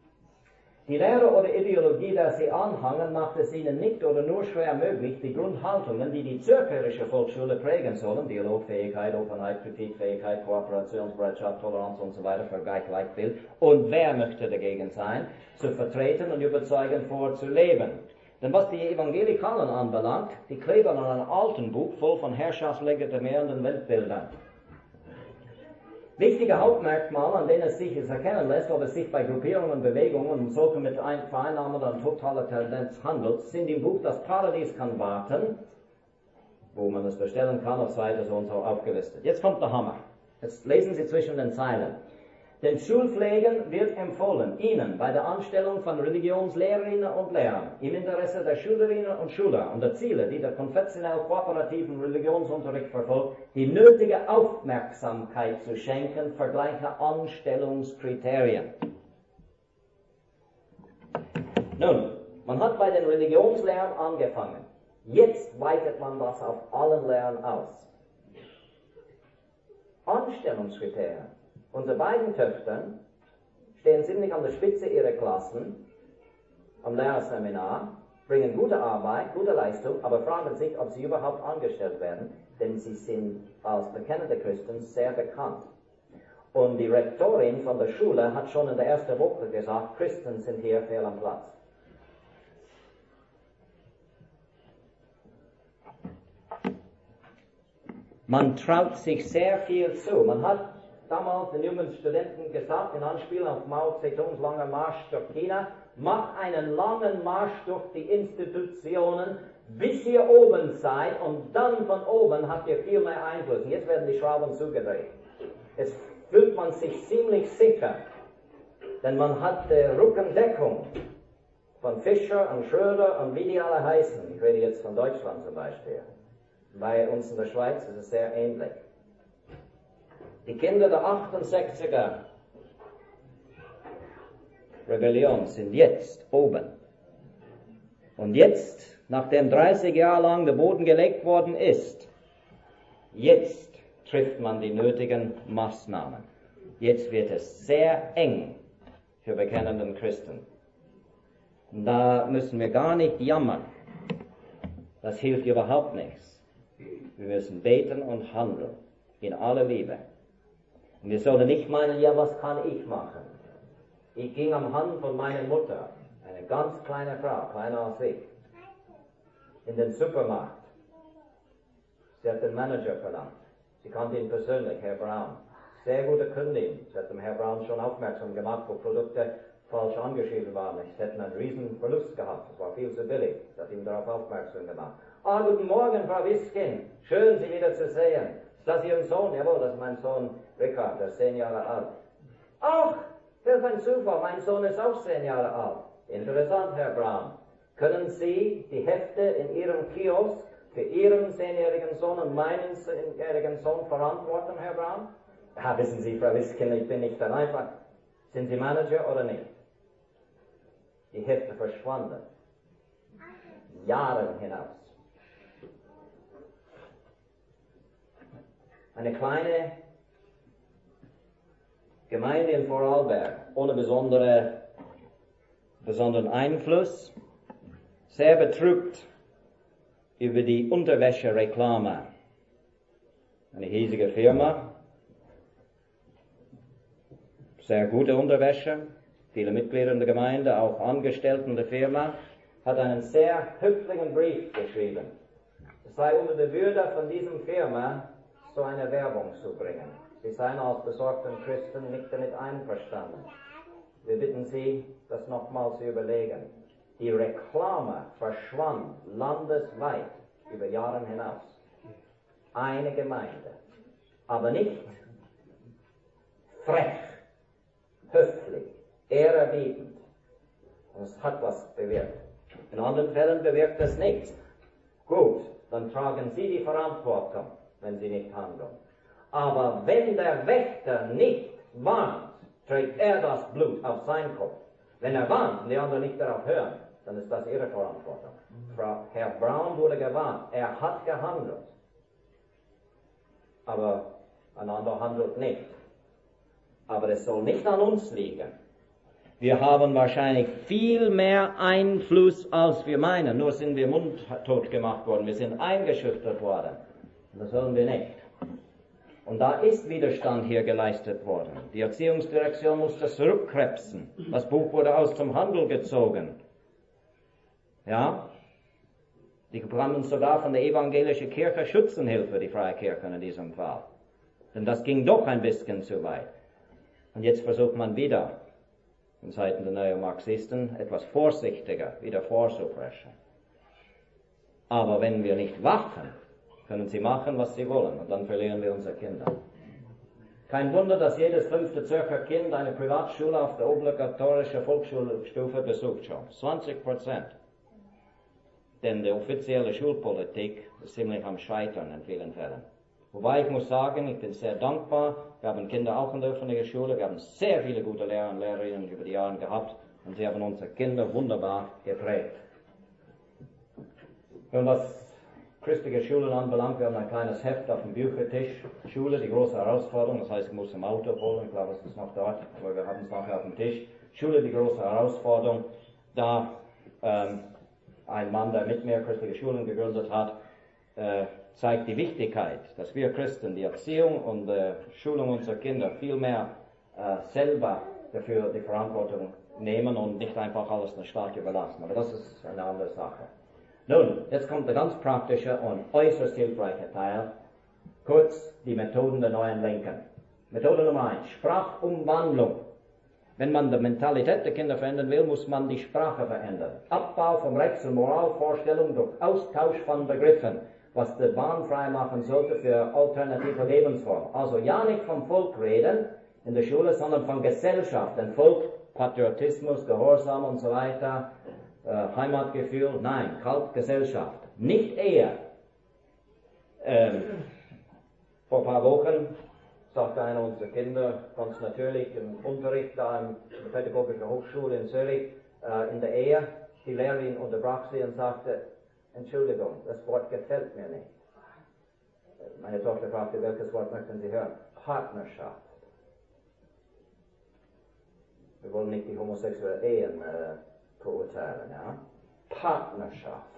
Speaker 1: Die Lehre oder Ideologie, der sie anhangen, macht es ihnen nicht oder nur schwer möglich, die Grundhaltungen, die die zürcherische Volksschule prägen sollen, Dialogfähigkeit, Offenheit, Kritikfähigkeit, Kooperationsbereitschaft, Toleranz und so weiter, Vergleich, Gleichbild, und wer möchte dagegen sein, zu vertreten und überzeugend vorzuleben. Denn was die Evangelikalen anbelangt, die kleben an einem alten Buch voll von herrschaftslegitimierenden Weltbildern. Wichtige Hauptmerkmale, an denen es sich erkennen lässt, ob es sich bei Gruppierungen und Bewegungen um solche mit vereinnahmender totaler Tendenz handelt, sind im Buch Das Paradies kann warten, wo man es bestellen kann, auf Seite so und so aufgelistet. Jetzt kommt der Hammer. Jetzt lesen Sie zwischen den Zeilen. Den Schulpflegen wird empfohlen, Ihnen bei der Anstellung von Religionslehrerinnen und Lehrern im Interesse der Schülerinnen und Schüler und der Ziele, die der konfessionell kooperativen Religionsunterricht verfolgt, die nötige Aufmerksamkeit zu schenken, vergleiche Anstellungskriterien. Nun, man hat bei den Religionslehrern angefangen. Jetzt weitet man das auf allen Lehrern aus. Anstellungskriterien. Unsere beiden Töchter stehen ziemlich an der Spitze ihrer Klassen am Lehrerseminar, bringen gute Arbeit, gute Leistung, aber fragen sich, ob sie überhaupt angestellt werden, denn sie sind als bekennende Christen sehr bekannt. Und die Rektorin von der Schule hat schon in der ersten Woche gesagt, Christen sind hier fehl am Platz. Man traut sich sehr viel zu. Man hat damals den jungen Studenten gesagt, in Anspielung auf Mao Zedongs langer Marsch durch China, mach einen langen Marsch durch die Institutionen, bis ihr oben seid, und dann von oben habt ihr viel mehr Einfluss. Und jetzt werden die Schrauben zugedreht. Jetzt fühlt man sich ziemlich sicher, denn man hat Rückendeckung von Fischer und Schröder und wie die alle heißen. Ich rede jetzt von Deutschland zum Beispiel. Bei uns in der Schweiz ist es sehr ähnlich. Die Kinder der 68er Rebellion sind jetzt oben. Und jetzt, nachdem 30 Jahre lang der Boden gelegt worden ist, jetzt trifft man die nötigen Maßnahmen. Jetzt wird es sehr eng für bekennenden Christen. Und da müssen wir gar nicht jammern. Das hilft überhaupt nichts. Wir müssen beten und handeln in aller Liebe. Und wir sollen nicht meinen, ja, was kann ich machen? Ich ging am Hand von meiner Mutter, eine ganz kleine Frau, kleiner als ich, in den Supermarkt. Sie hat den Manager verlangt. Sie kannte ihn persönlich, Herr Brown. Sehr gute Kundin. Sie hat dem Herr Brown schon aufmerksam gemacht, wo Produkte falsch angeschrieben waren. Sie hätten einen riesen Verlust gehabt. Es war viel zu billig. Sie hat ihm darauf aufmerksam gemacht. Ah, guten Morgen, Frau Wiskin. Schön, Sie wieder zu sehen. Ist das Ihr Sohn? Jawohl, das ist mein Sohn Richard, der ist 10 Jahre alt. Ach, welch ein Zufall, mein Sohn ist auch 10 Jahre alt. Interessant, Herr Brown. Können Sie die Hefte in Ihrem Kiosk für Ihren 10-jährigen Sohn und meinen 10-jährigen Sohn verantworten, Herr Brown? Ja, wissen Sie, Frau Wiskin, ich bin nicht dann einfach. Sind Sie Manager oder nicht? Die Hefte verschwanden. Jahre hinaus. Eine kleine Gemeinde in Vorarlberg, ohne besonderen Einfluss, sehr betrübt über die Unterwäsche-Reklame. Eine hiesige Firma, sehr gute Unterwäsche, viele Mitglieder in der Gemeinde, auch Angestellten der Firma, hat einen sehr höflichen Brief geschrieben. Es sei unter der Würde von diesem Firma, so eine Werbung zu bringen. Sie seien als besorgten Christen nicht damit einverstanden. Wir bitten Sie, das nochmal zu überlegen. Die Reklame verschwand landesweit über Jahre hinaus. Eine Gemeinde. Aber nicht frech, höflich, ehrerbietend. Und es hat was bewirkt. In anderen Fällen bewirkt es nichts. Gut, dann tragen Sie die Verantwortung, wenn Sie nicht handeln. Aber wenn der Wächter nicht warnt, trägt er das Blut auf seinen Kopf. Wenn er warnt und die anderen nicht darauf hören, dann ist das ihre Verantwortung. Herr Brown wurde gewarnt, er hat gehandelt. Aber ein anderer handelt nicht. Aber es soll nicht an uns liegen. Wir haben wahrscheinlich viel mehr Einfluss, als wir meinen. Nur sind wir mundtot gemacht worden. Wir sind eingeschüchtert worden. Und das sollen wir nicht. Und da ist Widerstand hier geleistet worden. Die Erziehungsdirektion muss das zurückkrebsen. Das Buch wurde aus dem Handel gezogen. Ja, die bekommen sogar von der evangelischen Kirche Schützenhilfe, die Freikirchen in diesem Fall. Denn das ging doch ein bisschen zu weit. Und jetzt versucht man wieder, in Zeiten der Neomarxisten, etwas vorsichtiger wieder vorzupreschen. Aber wenn wir nicht wachen, können sie machen, was sie wollen, und dann verlieren wir unsere Kinder. Kein Wunder, dass jedes 5. Zürcher Kind eine Privatschule auf der obligatorischen Volksschulstufe besucht schon. 20%. Denn die offizielle Schulpolitik ist ziemlich am Scheitern in vielen Fällen. Wobei ich muss sagen, ich bin sehr dankbar. Wir haben Kinder auch in der öffentlichen Schule. Wir haben sehr viele gute Lehrer und Lehrerinnen über die Jahre gehabt. Und sie haben unsere Kinder wunderbar geprägt. Und was christliche Schulen anbelangt, wir haben ein kleines Heft auf dem Büchertisch. Schule, die große Herausforderung. Das heißt, ich muss im Auto holen. Ich glaube, es ist noch dort. Aber wir haben es nachher auf dem Tisch. Schule, die große Herausforderung. Da ein Mann, der mit mir christliche Schulen gegründet hat, zeigt die Wichtigkeit, dass wir Christen die Erziehung und Schulung unserer Kinder viel mehr selber dafür die Verantwortung nehmen und nicht einfach alles der Staat überlassen. Aber das ist eine andere Sache. Nun, jetzt kommt der ganz praktische und äußerst hilfreiche Teil. Kurz, die Methoden der neuen Linken. Methode Nummer 1, Sprachumwandlung. Wenn man die Mentalität der Kinder verändern will, muss man die Sprache verändern. Abbau von Rechts- und Moralvorstellungen durch Austausch von Begriffen, was die Bahn frei machen sollte für alternative Lebensformen. Also ja nicht vom Volk reden in der Schule, sondern von Gesellschaft. Denn Volk, Patriotismus, Gehorsam und so weiter, Heimatgefühl, nein, kalt Gesellschaft. Nicht eher. Vor ein paar Wochen sagte einer unserer Kinder ganz natürlich im Unterricht da in der Pädagogischen Hochschule in Zürich, in der Ehe, die Lehrerin unterbrach sie und sagte, Entschuldigung, das Wort gefällt mir nicht. Meine Tochter fragte, welches Wort möchten Sie hören? Partnerschaft. Wir wollen nicht die homosexuellen Ehen verurteilen, ja? Partnerschaft.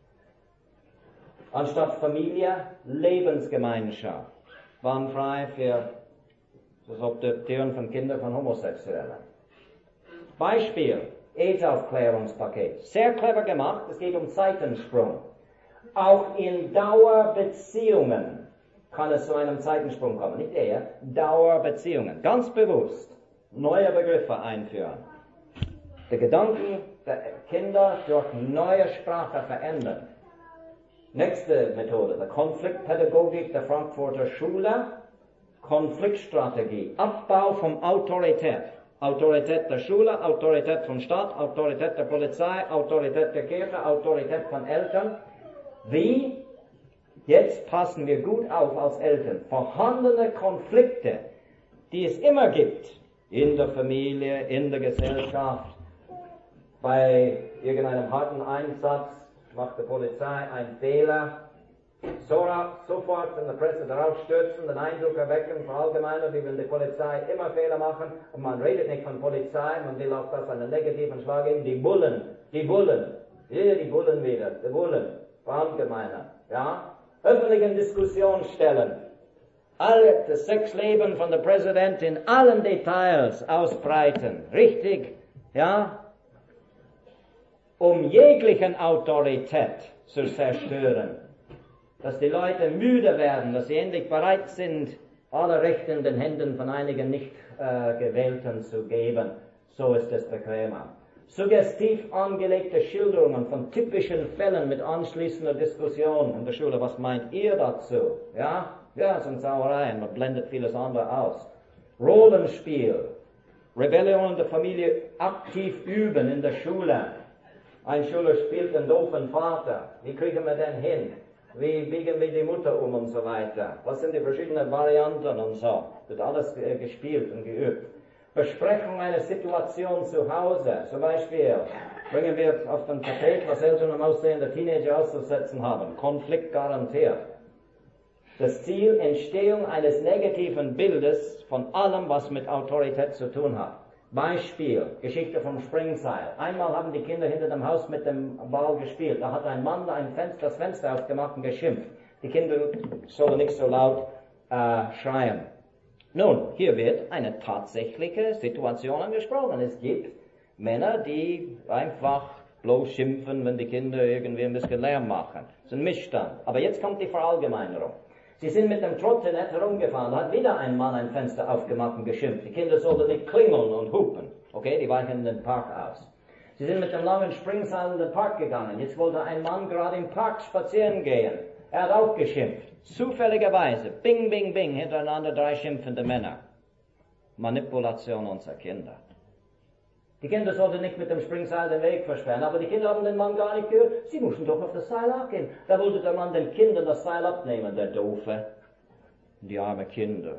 Speaker 1: Anstatt Familie, Lebensgemeinschaft. Warnfrei für das Adoptieren von Kindern von Homosexuellen. Beispiel, AIDS-Aufklärungspaket. Sehr clever gemacht, es geht um Zeitensprung. Auch in Dauerbeziehungen kann es zu einem Zeitensprung kommen. Nicht eher, Dauerbeziehungen. Ganz bewusst neue Begriffe einführen. Die Gedanken der Kinder durch neue Sprache verändern. Nächste Methode, die Konfliktpädagogik der Frankfurter Schule, Konfliktstrategie, Abbau von Autorität. Autorität der Schule, Autorität vom Staat, Autorität der Polizei, Autorität der Kirche, Autorität von Eltern. Wie? Jetzt passen wir gut auf als Eltern. Vorhandene Konflikte, die es immer gibt, in der Familie, in der Gesellschaft, bei irgendeinem harten Einsatz, macht die Polizei einen Fehler, sofort in der Presse darauf stürzen, den Eindruck erwecken, verallgemeinern, wie wenn die Polizei immer Fehler machen, und man redet nicht von Polizei, man will auf das einen negativen Schlag geben, die Bullen, hier die Bullen wieder, die Bullen, verallgemeinern, ja, öffentlichen Diskussion stellen, das Sexleben von der Präsident in allen Details ausbreiten, richtig, ja, um jeglichen Autorität zu zerstören, dass die Leute müde werden, dass sie endlich bereit sind, alle Rechte in den Händen von einigen Nicht-Gewählten zu geben. So ist es bequemer. Suggestiv angelegte Schilderungen von typischen Fällen mit anschließender Diskussion in der Schule. Was meint ihr dazu? Ja, es sind Sauereien, man blendet vieles andere aus. Rollenspiel, Rebellion der Familie aktiv üben in der Schule. Ein Schüler spielt einen doofen Vater. Wie kriegen wir den hin? Wie biegen wir die Mutter um und so weiter? Was sind die verschiedenen Varianten und so? Wird alles gespielt und geübt. Besprechung einer Situation zu Hause. Zum Beispiel bringen wir auf den Tapet, was Eltern am Aussehen der Teenager auszusetzen haben. Konflikt garantiert. Das Ziel, Entstehung eines negativen Bildes von allem, was mit Autorität zu tun hat. Beispiel, Geschichte vom Springseil. Einmal haben die Kinder hinter dem Haus mit dem Ball gespielt. Da hat ein Mann das Fenster aufgemacht und geschimpft. Die Kinder sollen nicht so laut schreien. Nun, hier wird eine tatsächliche Situation angesprochen. Es gibt Männer, die einfach bloß schimpfen, wenn die Kinder irgendwie ein bisschen Lärm machen. Das ist ein Missstand. Aber jetzt kommt die Verallgemeinerung. Sie sind mit dem Trottinett herumgefahren, da hat wieder ein Mann ein Fenster aufgemacht und geschimpft. Die Kinder sollten nicht klingeln und hupen. Okay, die weichen den Park aus. Sie sind mit dem langen Springseil in den Park gegangen. Jetzt wollte ein Mann gerade im Park spazieren gehen. Er hat auch geschimpft. Zufälligerweise, bing, bing, bing, hintereinander 3 schimpfende Männer. Manipulation unserer Kinder. Die Kinder sollten nicht mit dem Springseil den Weg versperren, aber die Kinder haben den Mann gar nicht gehört. Sie mussten doch auf das Seil abgehen. Da wollte der Mann den Kindern das Seil abnehmen, der Doofe. Die armen Kinder.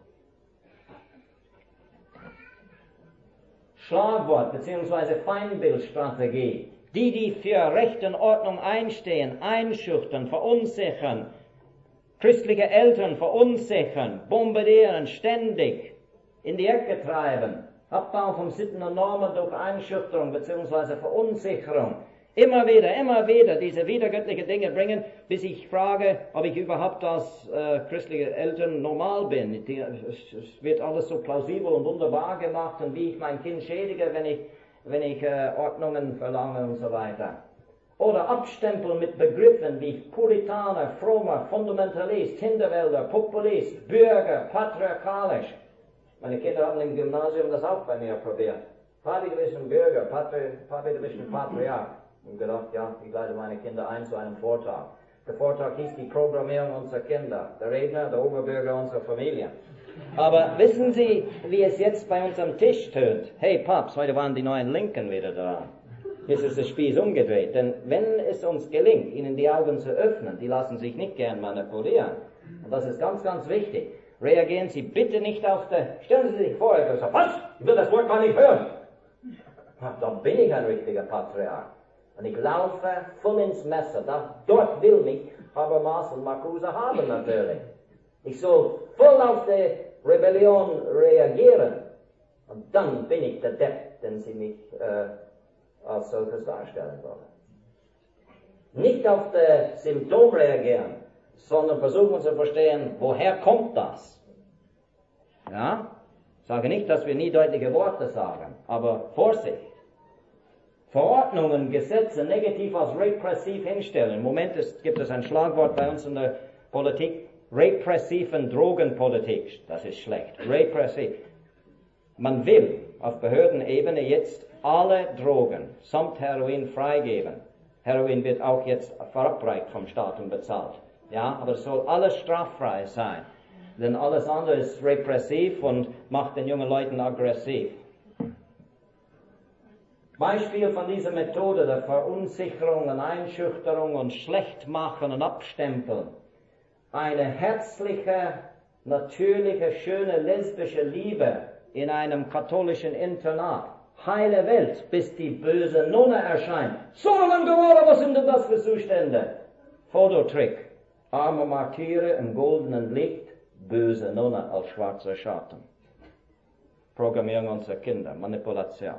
Speaker 1: Schlagwort bzw. Feindbildstrategie. Die für Recht und Ordnung einstehen, einschüchtern, verunsichern, christliche Eltern verunsichern, bombardieren, ständig in die Ecke treiben, Abbau von Sitten und Normen durch Einschüchterung bzw. Verunsicherung. Immer wieder diese widergöttlichen Dinge bringen, bis ich frage, ob ich überhaupt als christliche Eltern normal bin. Es wird alles so plausibel und wunderbar gemacht und wie ich mein Kind schädige, wenn ich Ordnungen verlange und so weiter. Oder abstempeln mit Begriffen wie Puritaner, Frommer, Fundamentalist, Hinterwälder, Populist, Bürger, patriarchalisch. Meine Kinder haben im Gymnasium das auch bei mir probiert. Papi, du bist ein Bürger, Papi, du bist ein Patriarch. Und gedacht, ja, ich leite meine Kinder ein zu einem Vortrag. Der Vortrag hieß die Programmierung unserer Kinder. Der Redner, der Oberbürger unserer Familie. Aber wissen Sie, wie es jetzt bei uns am Tisch tönt? Hey Paps, heute waren die neuen Linken wieder da. Jetzt ist der Spieß umgedreht. Denn wenn es uns gelingt, ihnen die Augen zu öffnen, die lassen sich nicht gern manipulieren. Und das ist ganz, ganz wichtig. Reagieren Sie bitte nicht auf stellen Sie sich vor, Herr Größer, was? Ich will das Wort gar nicht hören. Da bin ich ein richtiger Patriarch. Und ich laufe voll ins Messer. Dort will mich Habermas und Marcuse haben natürlich. Ich soll voll auf die Rebellion reagieren. Und dann bin ich der Depp, den Sie mich als solches darstellen wollen. Nicht auf das Symptom reagieren, sondern versuchen zu verstehen, woher kommt das? Ja? Ich sage nicht, dass wir nie deutliche Worte sagen, aber Vorsicht. Verordnungen, Gesetze negativ als repressiv hinstellen. Im Moment gibt es ein Schlagwort bei uns in der Politik, repressiven Drogenpolitik. Das ist schlecht. Repressiv. Man will auf Behördenebene jetzt alle Drogen samt Heroin freigeben. Heroin wird auch jetzt verabreicht vom Staat und bezahlt. Ja, aber es soll alles straffrei sein. Denn alles andere ist repressiv und macht den jungen Leuten aggressiv. Beispiel von dieser Methode der Verunsicherung und Einschüchterung und Schlechtmachen und Abstempeln. Eine herzliche, natürliche, schöne lesbische Liebe in einem katholischen Internat. Heile Welt, bis die böse Nonne erscheint. Solomon Gomorra, was sind denn das für Zustände? Fototrick. Arme Martyre im goldenen Licht, böse Nonne als schwarzer Schatten. Programmierung unserer Kinder, Manipulation.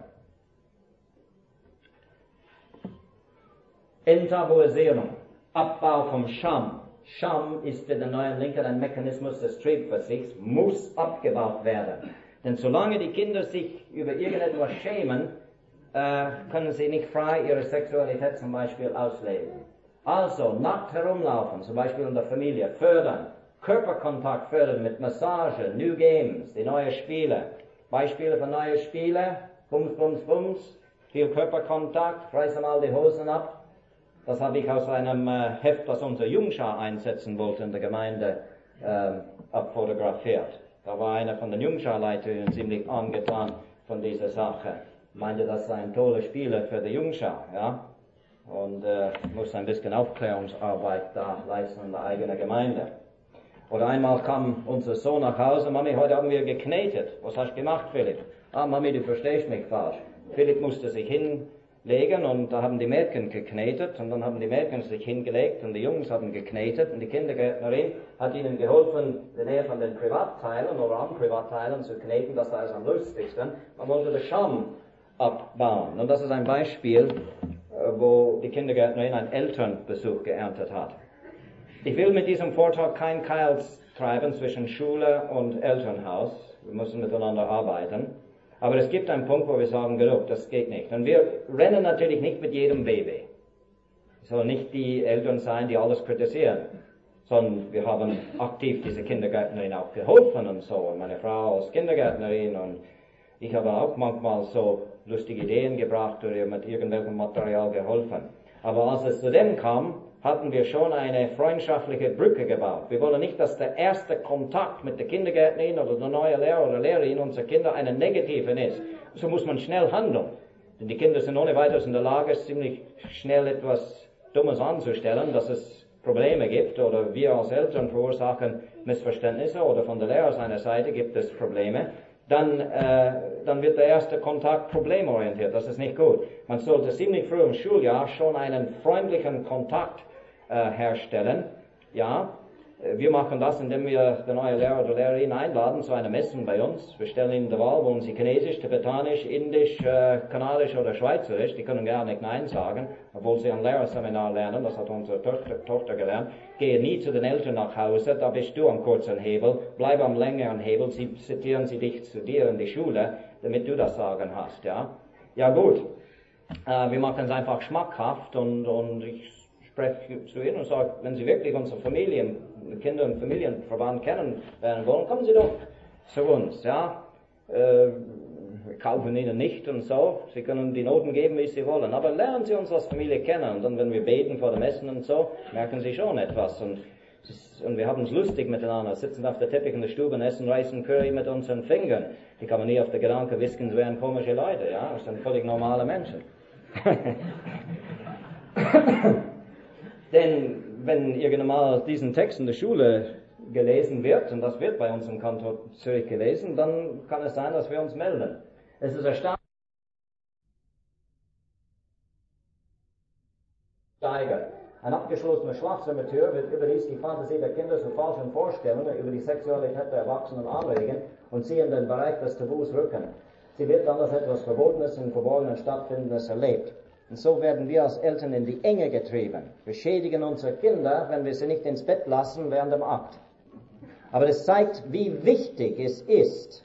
Speaker 1: Enttabuisierung, Abbau vom Scham. Scham ist für den neuen Linken ein Mechanismus des Triebversichts, muss abgebaut werden. Denn solange die Kinder sich über irgendetwas schämen, können sie nicht frei ihre Sexualität zum Beispiel ausleben. Also, nackt herumlaufen, zum Beispiel in der Familie, fördern. Körperkontakt fördern mit Massage, New Games, die neuen Spiele. Beispiele für neue Spiele, Bums, Bums, Bums, viel Körperkontakt, reißen mal die Hosen ab. Das habe ich aus einem Heft, das unser Jungschar einsetzen wollte in der Gemeinde, abfotografiert. Da war einer von den Jungscharleitern ziemlich angetan von dieser Sache. Meinte, das sei ein toller Spieler für die Jungschar, ja. Und muss ein bisschen Aufklärungsarbeit da leisten in der eigenen Gemeinde. Oder einmal kam unser Sohn nach Hause, Mami, heute haben wir geknetet. Was hast du gemacht, Philipp? Ah, Mami, du verstehst mich falsch. Philipp musste sich hinlegen und da haben die Mädchen geknetet und dann haben die Mädchen sich hingelegt und die Jungs haben geknetet und die Kindergärtnerin hat ihnen geholfen, in der Nähe von den Privatteilen oder an Privatteilen zu kneten. Das war also am lustigsten. Man wollte den Scham abbauen. Und das ist ein Beispiel, wo die Kindergärtnerin einen Elternbesuch geerntet hat. Ich will mit diesem Vortrag kein Keil treiben zwischen Schule und Elternhaus. Wir müssen miteinander arbeiten. Aber es gibt einen Punkt, wo wir sagen, genug, das geht nicht. Und wir rennen natürlich nicht mit jedem Baby. Es sollen nicht die Eltern sein, die alles kritisieren, sondern wir haben aktiv diese Kindergärtnerin auch geholfen und so. Und meine Frau als Kindergärtnerin und ich habe auch manchmal so lustige Ideen gebracht oder ihr mit irgendwelchem Material geholfen. Aber als es zu dem kam, hatten wir schon eine freundschaftliche Brücke gebaut. Wir wollen nicht, dass der erste Kontakt mit der Kindergärtnerin oder der neue Lehrer oder Lehrerin unserer Kinder einen negativen ist. So muss man schnell handeln. Denn die Kinder sind ohne weiteres in der Lage, ziemlich schnell etwas Dummes anzustellen, dass es Probleme gibt oder wir als Eltern verursachen Missverständnisse oder von der Lehrer seiner Seite gibt es Probleme. Dann wird der erste Kontakt problemorientiert. Das ist nicht gut. Man sollte ziemlich früh im Schuljahr schon einen freundlichen Kontakt herstellen. Ja, wir machen das, indem wir den neuen Lehrer oder Lehrerin einladen zu einem Essen bei uns. Wir stellen ihnen die Wahl, wollen sie Chinesisch, Tibetanisch, Indisch, Kanadisch oder Schweizerisch. Die können gar nicht Nein sagen, obwohl sie ein Lehrerseminar lernen. Das hat unsere Tochter gelernt. Gehe nie zu den Eltern nach Hause, da bist du am kurzen Hebel. Bleib am längeren Hebel, sie zitieren sie dich zu dir in die Schule, damit du das Sagen hast. Ja gut, wir machen es einfach schmackhaft und ich spreche zu ihnen und sage, wenn Sie wirklich unsere Familien, Kinder- und Familienverband kennenlernen wollen, kommen Sie doch zu uns, ja. Wir kaufen Ihnen nicht und so. Sie können die Noten geben, wie Sie wollen. Aber lernen Sie uns als Familie kennen. Und dann, wenn wir beten vor dem Essen und so, merken Sie schon etwas. Und wir haben es lustig miteinander. Sitzen auf der Teppich in der Stube und essen Reis und Curry mit unseren Fingern. Die kann man nie auf der Gedanke whisken, sie wären komische Leute, ja. Das sind völlig normale Menschen. Denn wenn irgendwann mal diesen Text in der Schule gelesen wird, und das wird bei uns im Kanton Zürich gelesen, dann kann es sein, dass wir uns melden. Es ist erstaunlich. Ein abgeschlossener Schlafzimmertür wird überdies die Fantasie der Kinder zu falschen Vorstellungen über die Sexualität der Erwachsenen anregen und sie in den Bereich des Tabus rücken. Sie wird dann als etwas Verbotenes und Verborgenen Stattfindendes erlebt. Und so werden wir als Eltern in die Enge getrieben. Wir schädigen unsere Kinder, wenn wir sie nicht ins Bett lassen während dem Akt. Aber es zeigt, wie wichtig es ist,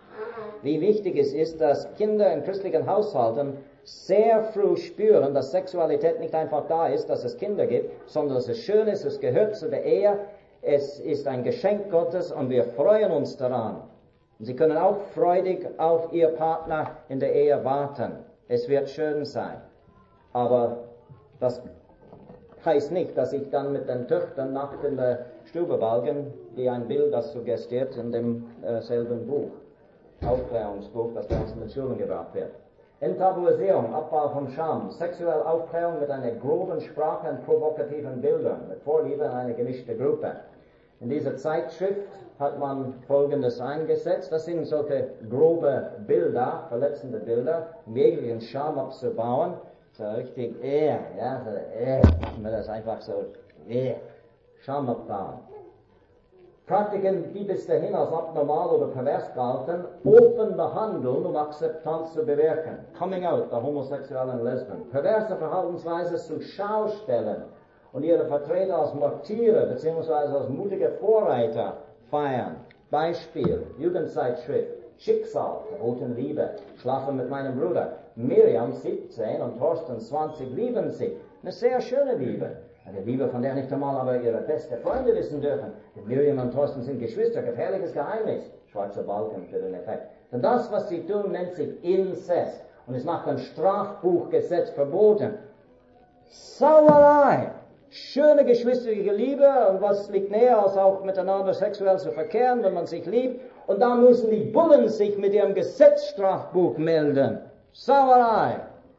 Speaker 1: dass Kinder in christlichen Haushalten sehr früh spüren, dass Sexualität nicht einfach da ist, dass es Kinder gibt, sondern dass es schön ist, es gehört zu der Ehe, es ist ein Geschenk Gottes und wir freuen uns daran. Und sie können auch freudig auf ihr Partner in der Ehe warten. Es wird schön sein. Aber das heißt nicht, dass ich dann mit den Töchtern nackt in der Stube balgen, wie ein Bild, das suggestiert in dem selben Buch, Aufklärungsbuch, das bei uns in den Schulen gebracht wird. Enttabuisierung, Abbau von Scham, sexuelle Aufklärung mit einer groben Sprache und provokativen Bildern, mit Vorliebe in eine gemischte Gruppe. In dieser Zeitschrift hat man Folgendes eingesetzt. Das sind solche grobe Bilder, verletzende Bilder, um jeglichen Scham abzubauen. So richtig, machen wir das einfach so, Scham abbauen. Praktiken, die bis dahin als abnormal oder pervers galten, offen behandeln, um Akzeptanz zu bewirken. Coming out der homosexuellen Lesben. Perverse Verhaltensweise zur Schau stellen und ihre Vertreter als Martyrer bzw. als mutige Vorreiter feiern. Beispiel, Jugendzeitschrift, Schicksal, verbotene Liebe, schlafen mit meinem Bruder. Miriam 17 und Thorsten 20 lieben sich. Eine sehr schöne Liebe. Eine Liebe, von der nicht einmal aber ihre beste Freunde wissen dürfen. Miriam und Thorsten sind Geschwister, gefährliches Geheimnis. Schwarzer Balken für den Effekt. Denn das, was sie tun, nennt sich Inzest. Und ist nach dem Strafbuchgesetz verboten. Sauerei! Schöne geschwisterliche Liebe, und was liegt näher, als auch miteinander sexuell zu verkehren, wenn man sich liebt. Und da müssen die Bullen sich mit ihrem Gesetzstrafbuch melden. Sauerei!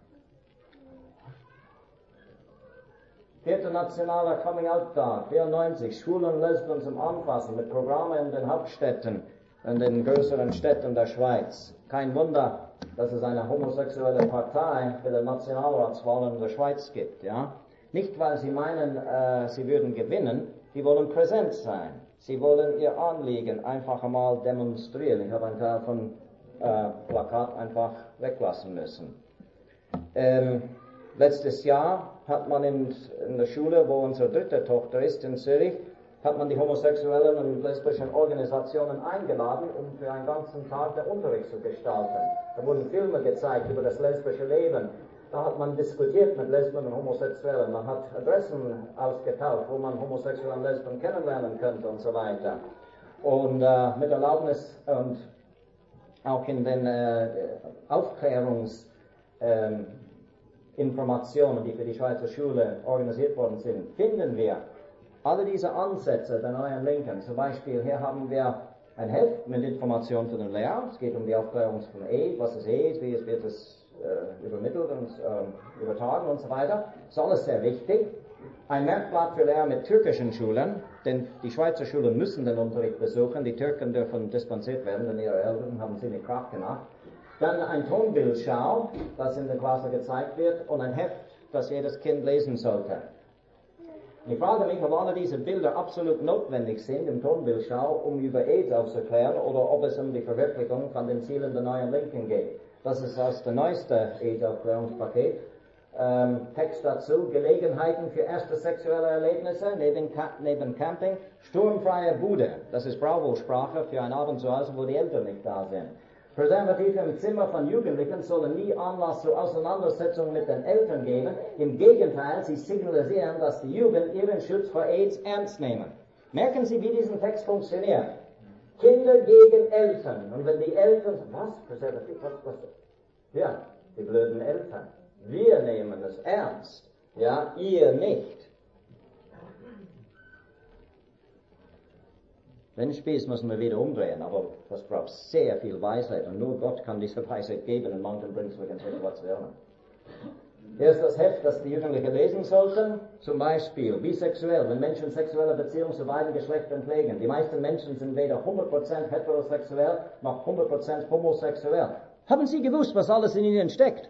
Speaker 1: 4. Nationaler Coming-out-Tag, 94, Schwulen und Lesben zum Anfassen mit Programmen in den Hauptstädten, in den größeren Städten der Schweiz. Kein Wunder, dass es eine homosexuelle Partei für die Nationalratswahlen in der Schweiz gibt, ja? Nicht, weil sie meinen, sie würden gewinnen, die wollen präsent sein. Sie wollen ihr Anliegen einfach einmal demonstrieren. Ich habe einen Teil von Plakat einfach weglassen müssen. Letztes Jahr hat man in der Schule, wo unsere dritte Tochter ist, in Zürich, hat man die homosexuellen und lesbischen Organisationen eingeladen, um für einen ganzen Tag den Unterricht zu gestalten. Da wurden Filme gezeigt über das lesbische Leben. Da hat man diskutiert mit Lesben und Homosexuellen. Man hat Adressen ausgetauscht, wo man Homosexuelle und Lesben kennenlernen könnte und so weiter. Und mit Erlaubnis und auch in den Aufklärungsinformationen, die für die Schweizer Schule organisiert worden sind, finden wir alle diese Ansätze der neuen Linken. Zum Beispiel hier haben wir ein Heft mit Informationen für den Lehrer. Es geht um die Aufklärung von Ehe, was es ist, wie es wird es übermittelt und übertragen und so weiter. Das ist alles sehr wichtig. Ein Merkblatt für Lehrer mit türkischen Schulen, denn die Schweizer Schulen müssen den Unterricht besuchen. Die Türken dürfen dispensiert werden, denn ihre Eltern haben ziemlich Kraft gemacht. Dann ein Tonbildschau, das in der Klasse gezeigt wird, und ein Heft, das jedes Kind lesen sollte. Ich frage mich, ob alle diese Bilder absolut notwendig sind im Tonbildschau, um über AIDS aufzuklären, oder ob es um die Verwirklichung von den Zielen der neuen Linken geht. Das ist aus der neueste AIDS-Aufklärungspaket. Text dazu: Gelegenheiten für erste sexuelle Erlebnisse neben Camping, sturmfreie Bude. Das ist Bravo-Sprache für einen Abend zu Hause, wo die Eltern nicht da sind. Präservative im Zimmer von Jugendlichen sollen nie Anlass zur Auseinandersetzung mit den Eltern geben. Im Gegenteil, sie signalisieren, dass die Jugend ihren Schutz vor AIDS ernst nehmen. Merken Sie, wie dieser Text funktioniert. Kinder gegen Eltern. Und wenn die Eltern sagen, was? Präservativ, was? Ja, die blöden Eltern. Wir nehmen es ernst. Ja, ihr nicht. Den Spieß müssen wir wieder umdrehen, aber das braucht sehr viel Weisheit und nur Gott kann diese Weisheit geben in manchen brenzlichen Situationen. Hier ist das Heft, das die Jugendlichen lesen sollten, zum Beispiel bisexuell, wenn Menschen sexuelle Beziehungen zu beiden Geschlechtern pflegen. Die meisten Menschen sind weder 100% heterosexuell noch 100% homosexuell. Haben Sie gewusst, was alles in ihnen steckt?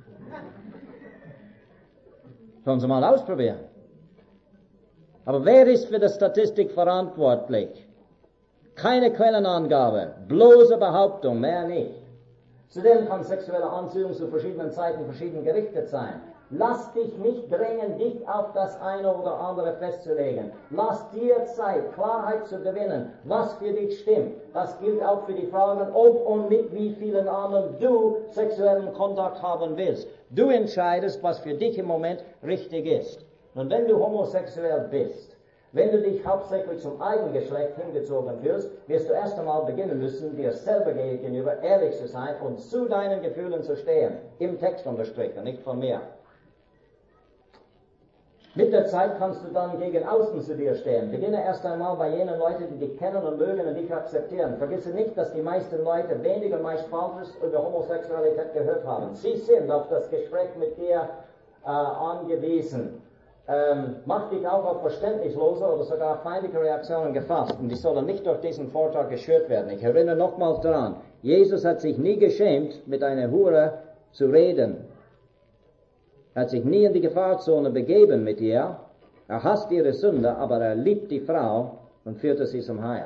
Speaker 1: Sollen Sie mal ausprobieren. Aber wer ist für die Statistik verantwortlich? Keine Quellenangabe, bloße Behauptung, mehr nicht. Zudem kann sexuelle Anziehung zu verschiedenen Zeiten verschieden gerichtet sein. Lass dich nicht drängen, dich auf das eine oder andere festzulegen. Lass dir Zeit, Klarheit zu gewinnen, was für dich stimmt. Das gilt auch für die Fragen, ob und mit wie vielen anderen du sexuellen Kontakt haben willst. Du entscheidest, was für dich im Moment richtig ist. Und wenn du homosexuell bist, wenn du dich hauptsächlich zum Eigengeschlecht hingezogen fühlst, wirst du erst einmal beginnen müssen, dir selber gegenüber ehrlich zu sein und zu deinen Gefühlen zu stehen. Im Text unterstrichen, nicht von mir. Mit der Zeit kannst du dann gegen außen zu dir stehen. Beginne erst einmal bei jenen Leuten, die dich kennen und mögen und dich akzeptieren. Vergisse nicht, dass die meisten Leute wenig und meist Falsches über Homosexualität gehört haben. Sie sind auf das Gespräch mit dir angewiesen. Mach dich auch auf verständnislose oder sogar feindliche Reaktionen gefasst. Und die sollen nicht durch diesen Vortrag geschürt werden. Ich erinnere nochmals daran, Jesus hat sich nie geschämt, mit einer Hure zu reden. Er hat sich nie in die Gefahrzone begeben mit ihr. Er hasst ihre Sünde, aber er liebt die Frau und führte sie zum Heil.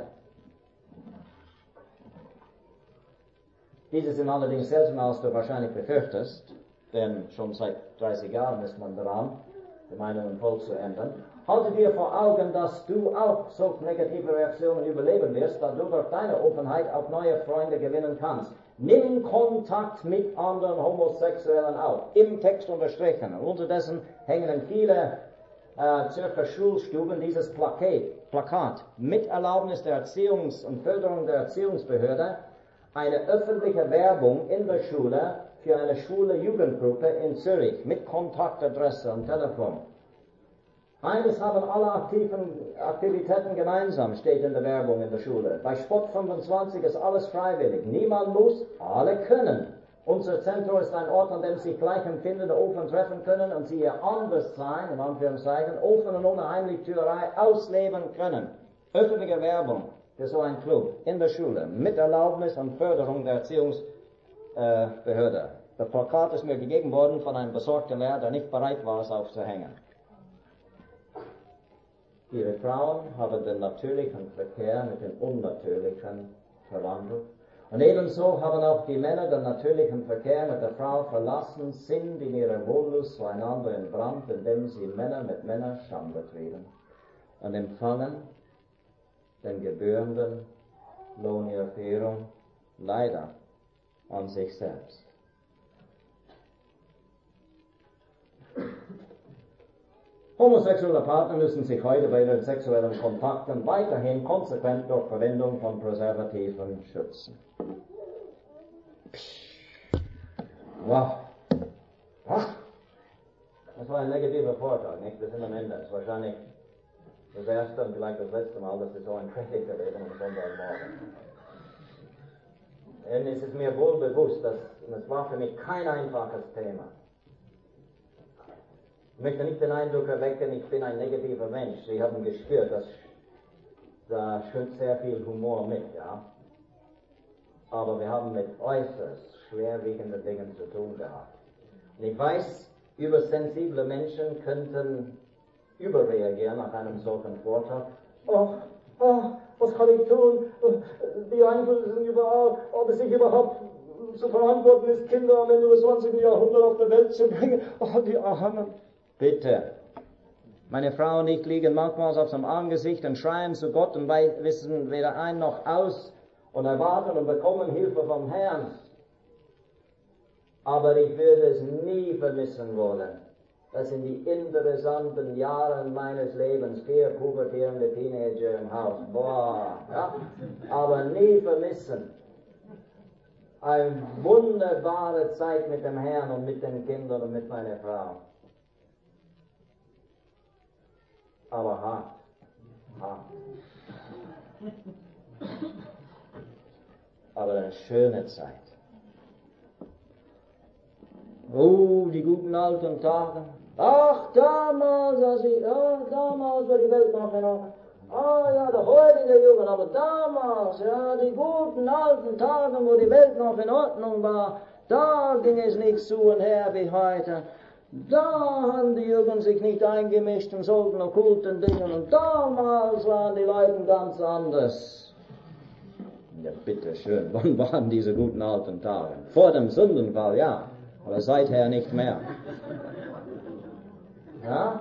Speaker 1: Diese sind allerdings seltener, als du wahrscheinlich befürchtest, denn schon seit 30 Jahren ist man daran, die Meinung im Volk zu ändern. Halte dir vor Augen, dass du auch solch negative Reaktionen überleben wirst, da du durch deine Offenheit auch neue Freunde gewinnen kannst. Nimm Kontakt mit anderen Homosexuellen auf. Im Text unterstrichen. Und unterdessen hängen in viele Zürcher Schulstuben dieses Plakat mit Erlaubnis der Erziehungs- und Förderung der Erziehungsbehörde, eine öffentliche Werbung in der Schule für eine schwule Jugendgruppe in Zürich mit Kontaktadresse und Telefon. Eines haben alle Aktivitäten gemeinsam, steht in der Werbung in der Schule. Bei Sport 25 ist alles freiwillig. Niemand muss, alle können. Unser Zentrum ist ein Ort, an dem sich Gleichempfindende offen treffen können und sie ihr Anderssein, in Anführungszeichen, offen und ohne Heimlichtürerei ausleben können. Öffentliche Werbung für so einen Club in der Schule mit Erlaubnis und Förderung der Erziehungsbehörde. Das Plakat ist mir gegeben worden von einem besorgten Lehrer, der nicht bereit war, es aufzuhängen. Ihre Frauen haben den natürlichen Verkehr mit dem Unnatürlichen verwandelt. Und ebenso haben auch die Männer den natürlichen Verkehr mit der Frau verlassen, sind in ihrer Wohllust zueinander entbrannt, indem sie Männer mit Männern Schande trieben und empfangen den gebührenden Lohn ihrer Verehrung leider an sich selbst. Homosexuelle Partner müssen sich heute bei ihren sexuellen Kontakten weiterhin konsequent durch Verwendung von Präservativen schützen. Wow. Das war ein negativer Vortrag, nicht? Wir sind am Ende. Das ist wahrscheinlich das erste und vielleicht das letzte Mal, dass wir so einen Prediger reden am Sonntagmorgen. Und es ist mir wohl bewusst, dass das war für mich kein einfaches Thema. Ich möchte nicht den Eindruck erwecken, ich bin ein negativer Mensch. Sie haben gespürt, dass da schwingt sehr viel Humor mit, ja. Aber wir haben mit äußerst schwerwiegenden Dingen zu tun gehabt. Und ich weiß, übersensible Menschen könnten überreagieren nach einem solchen Vortrag. Was kann ich tun? Die Einflüsse sind überall, ob es sich überhaupt zu verantworten ist, Kinder am Ende des 20. Jahrhunderts auf der Welt zu bringen. Die Armen. Bitte. Meine Frau und ich liegen manchmal auf dem Angesicht und schreien zu Gott und wissen weder ein noch aus und erwarten und bekommen Hilfe vom Herrn. Aber ich würde es nie vermissen wollen, dass in die interessanten Jahre meines Lebens 4 pubertierende Teenager im Haus, ja, aber nie vermissen. Eine wunderbare Zeit mit dem Herrn und mit den Kindern und mit meiner Frau. Aber hart. Aber eine schöne Zeit. Oh, die guten alten Tage. Ach, damals war die Welt noch in Ordnung. Ja, der heutige Jugend, aber damals, ja, die guten alten Tage, wo die Welt noch in Ordnung war, da ging es nicht zu und her wie heute. Da haben die Jugend sich nicht eingemischt in solchen okkulten Dingen und damals waren die Leute ganz anders. Ja, bitteschön, wann waren diese guten alten Tage? Vor dem Sündenfall, ja, aber seither nicht mehr. Ja?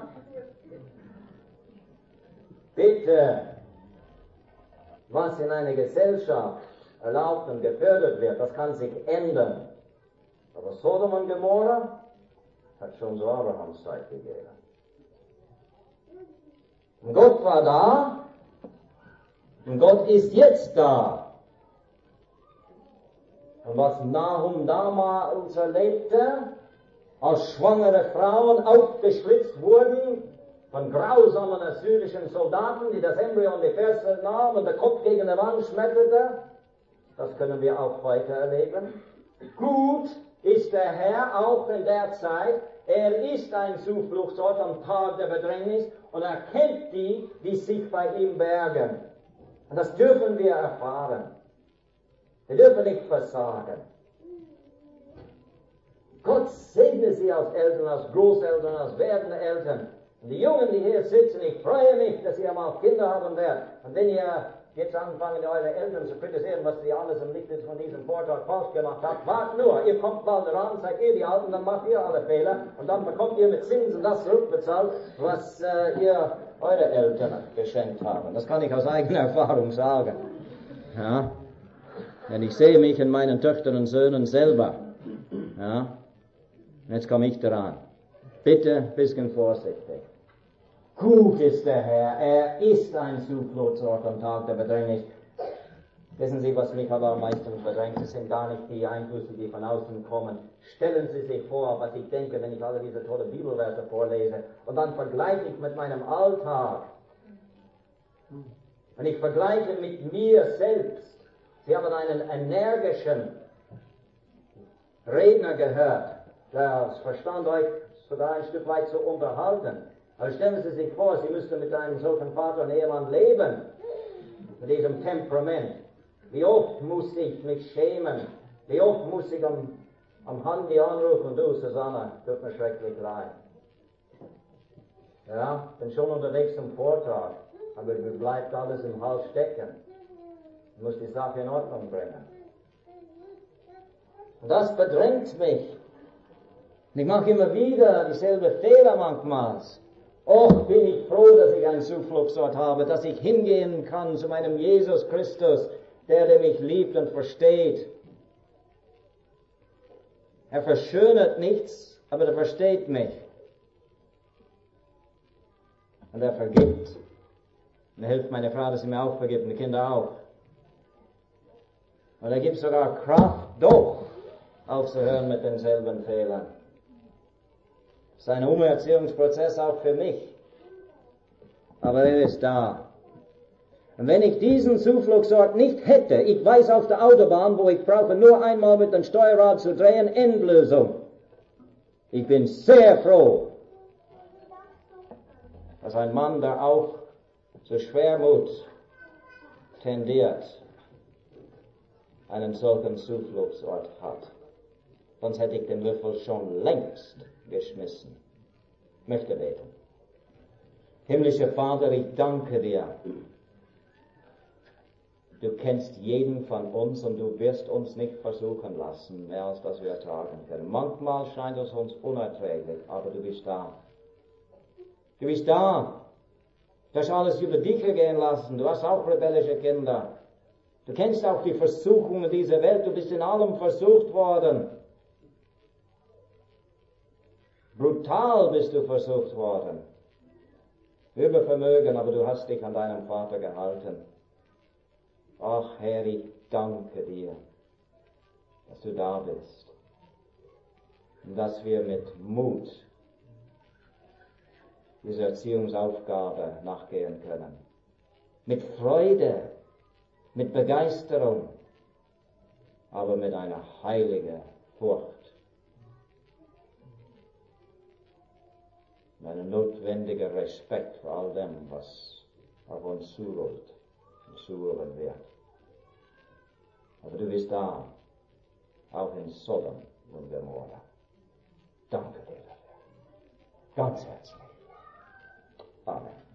Speaker 1: Bitte, was in einer Gesellschaft erlaubt und gefördert wird, das kann sich ändern. Aber Sodom und Gomorra hat schon zu Abrahams Zeit gegeben. Und Gott war da und Gott ist jetzt da. Und was Nahum damals erlebte, als schwangere Frauen aufgeschlitzt wurden von grausamen assyrischen Soldaten, die das Embryo in die Ferse nahmen und der Kopf gegen die Wand schmetterte, das können wir auch heute erleben. Gut ist der Herr auch in der Zeit, er ist ein Zufluchtsort am Tag der Bedrängnis und er kennt die, die sich bei ihm bergen. Und das dürfen wir erfahren. Wir dürfen nicht versagen. Gott segne Sie als Eltern, als Großeltern, als werdende Eltern. Und die Jungen, die hier sitzen, ich freue mich, dass ihr mal Kinder haben werdet. Und wenn ihr jetzt anfangen, eure Eltern zu kritisieren, was sie alles im Licht von diesem Vortrag falsch gemacht habt, wart nur, ihr kommt bald ran, seid ihr die Alten, dann macht ihr alle Fehler und dann bekommt ihr mit Zinsen das zurückbezahlt, was ihr eure Eltern geschenkt haben. Das kann ich aus eigener Erfahrung sagen. Ja. Denn ich sehe mich in meinen Töchtern und Söhnen selber. Ja. Jetzt komme ich daran. Bitte ein bisschen vorsichtig. Gut ist der Herr, er ist ein Zufluchtsort am Tag der Bedrängnis. Wissen Sie, was mich aber am meisten bedrängt? Es sind gar nicht die Einflüsse, die von außen kommen. Stellen Sie sich vor, was ich denke, wenn ich alle diese tolle Bibelverse vorlese und dann vergleiche ich mit meinem Alltag. Und ich vergleiche mit mir selbst. Sie haben einen energischen Redner gehört, der es verstand, euch sogar ein Stück weit zu unterhalten. Aber stellen Sie sich vor, Sie müssten mit einem solchen Vater und Ehemann leben, mit diesem Temperament. Wie oft muss ich mich schämen? Wie oft muss ich am Handy anrufen, du Susanne, tut mir schrecklich leid. Ja, bin schon unterwegs zum Vortrag, aber mir bleibt alles im Hals stecken. Ich muss die Sache in Ordnung bringen. Und das bedrängt mich. Und ich mache immer wieder dieselbe Fehler manchmal. Och, bin ich froh, dass ich einen Zufluchtsort habe, dass ich hingehen kann zu meinem Jesus Christus, der mich liebt und versteht. Er verschönert nichts, aber er versteht mich. Und er vergibt. Und er hilft meine Frau, dass sie mir auch vergibt, und die Kinder auch. Und er gibt sogar Kraft, doch aufzuhören mit denselben Fehlern. Das ist ein Umerziehungsprozess auch für mich. Aber er ist da. Und wenn ich diesen Zufluchtsort nicht hätte, ich weiß auf der Autobahn, wo ich brauche nur einmal mit dem Steuerrad zu drehen, Endlösung. Ich bin sehr froh, dass ein Mann, der auch zur Schwermut tendiert, einen solchen Zufluchtsort hat. Sonst hätte ich den Löffel schon längst geschmissen. Ich möchte beten. Himmlischer Vater, ich danke dir. Du kennst jeden von uns und du wirst uns nicht versuchen lassen, mehr als das wir ertragen können. Manchmal scheint es uns unerträglich, aber du bist da. Du bist da. Du hast alles über dich ergehen lassen. Du hast auch rebellische Kinder. Du kennst auch die Versuchungen dieser Welt. Du bist in allem versucht worden. Brutal bist du versucht worden. Über Vermögen, aber du hast dich an deinem Vater gehalten. Ach Herr, ich danke dir, dass du da bist. Und dass wir mit Mut dieser Erziehungsaufgabe nachgehen können. Mit Freude, mit Begeisterung, aber mit einer heiligen Furcht. Und ein notwendiger Respekt vor all dem, was auf uns zurollt und zurollen wird. Aber du bist da, auch in Sodom und Gomorra. Danke dir dafür. Ganz herzlich. Amen.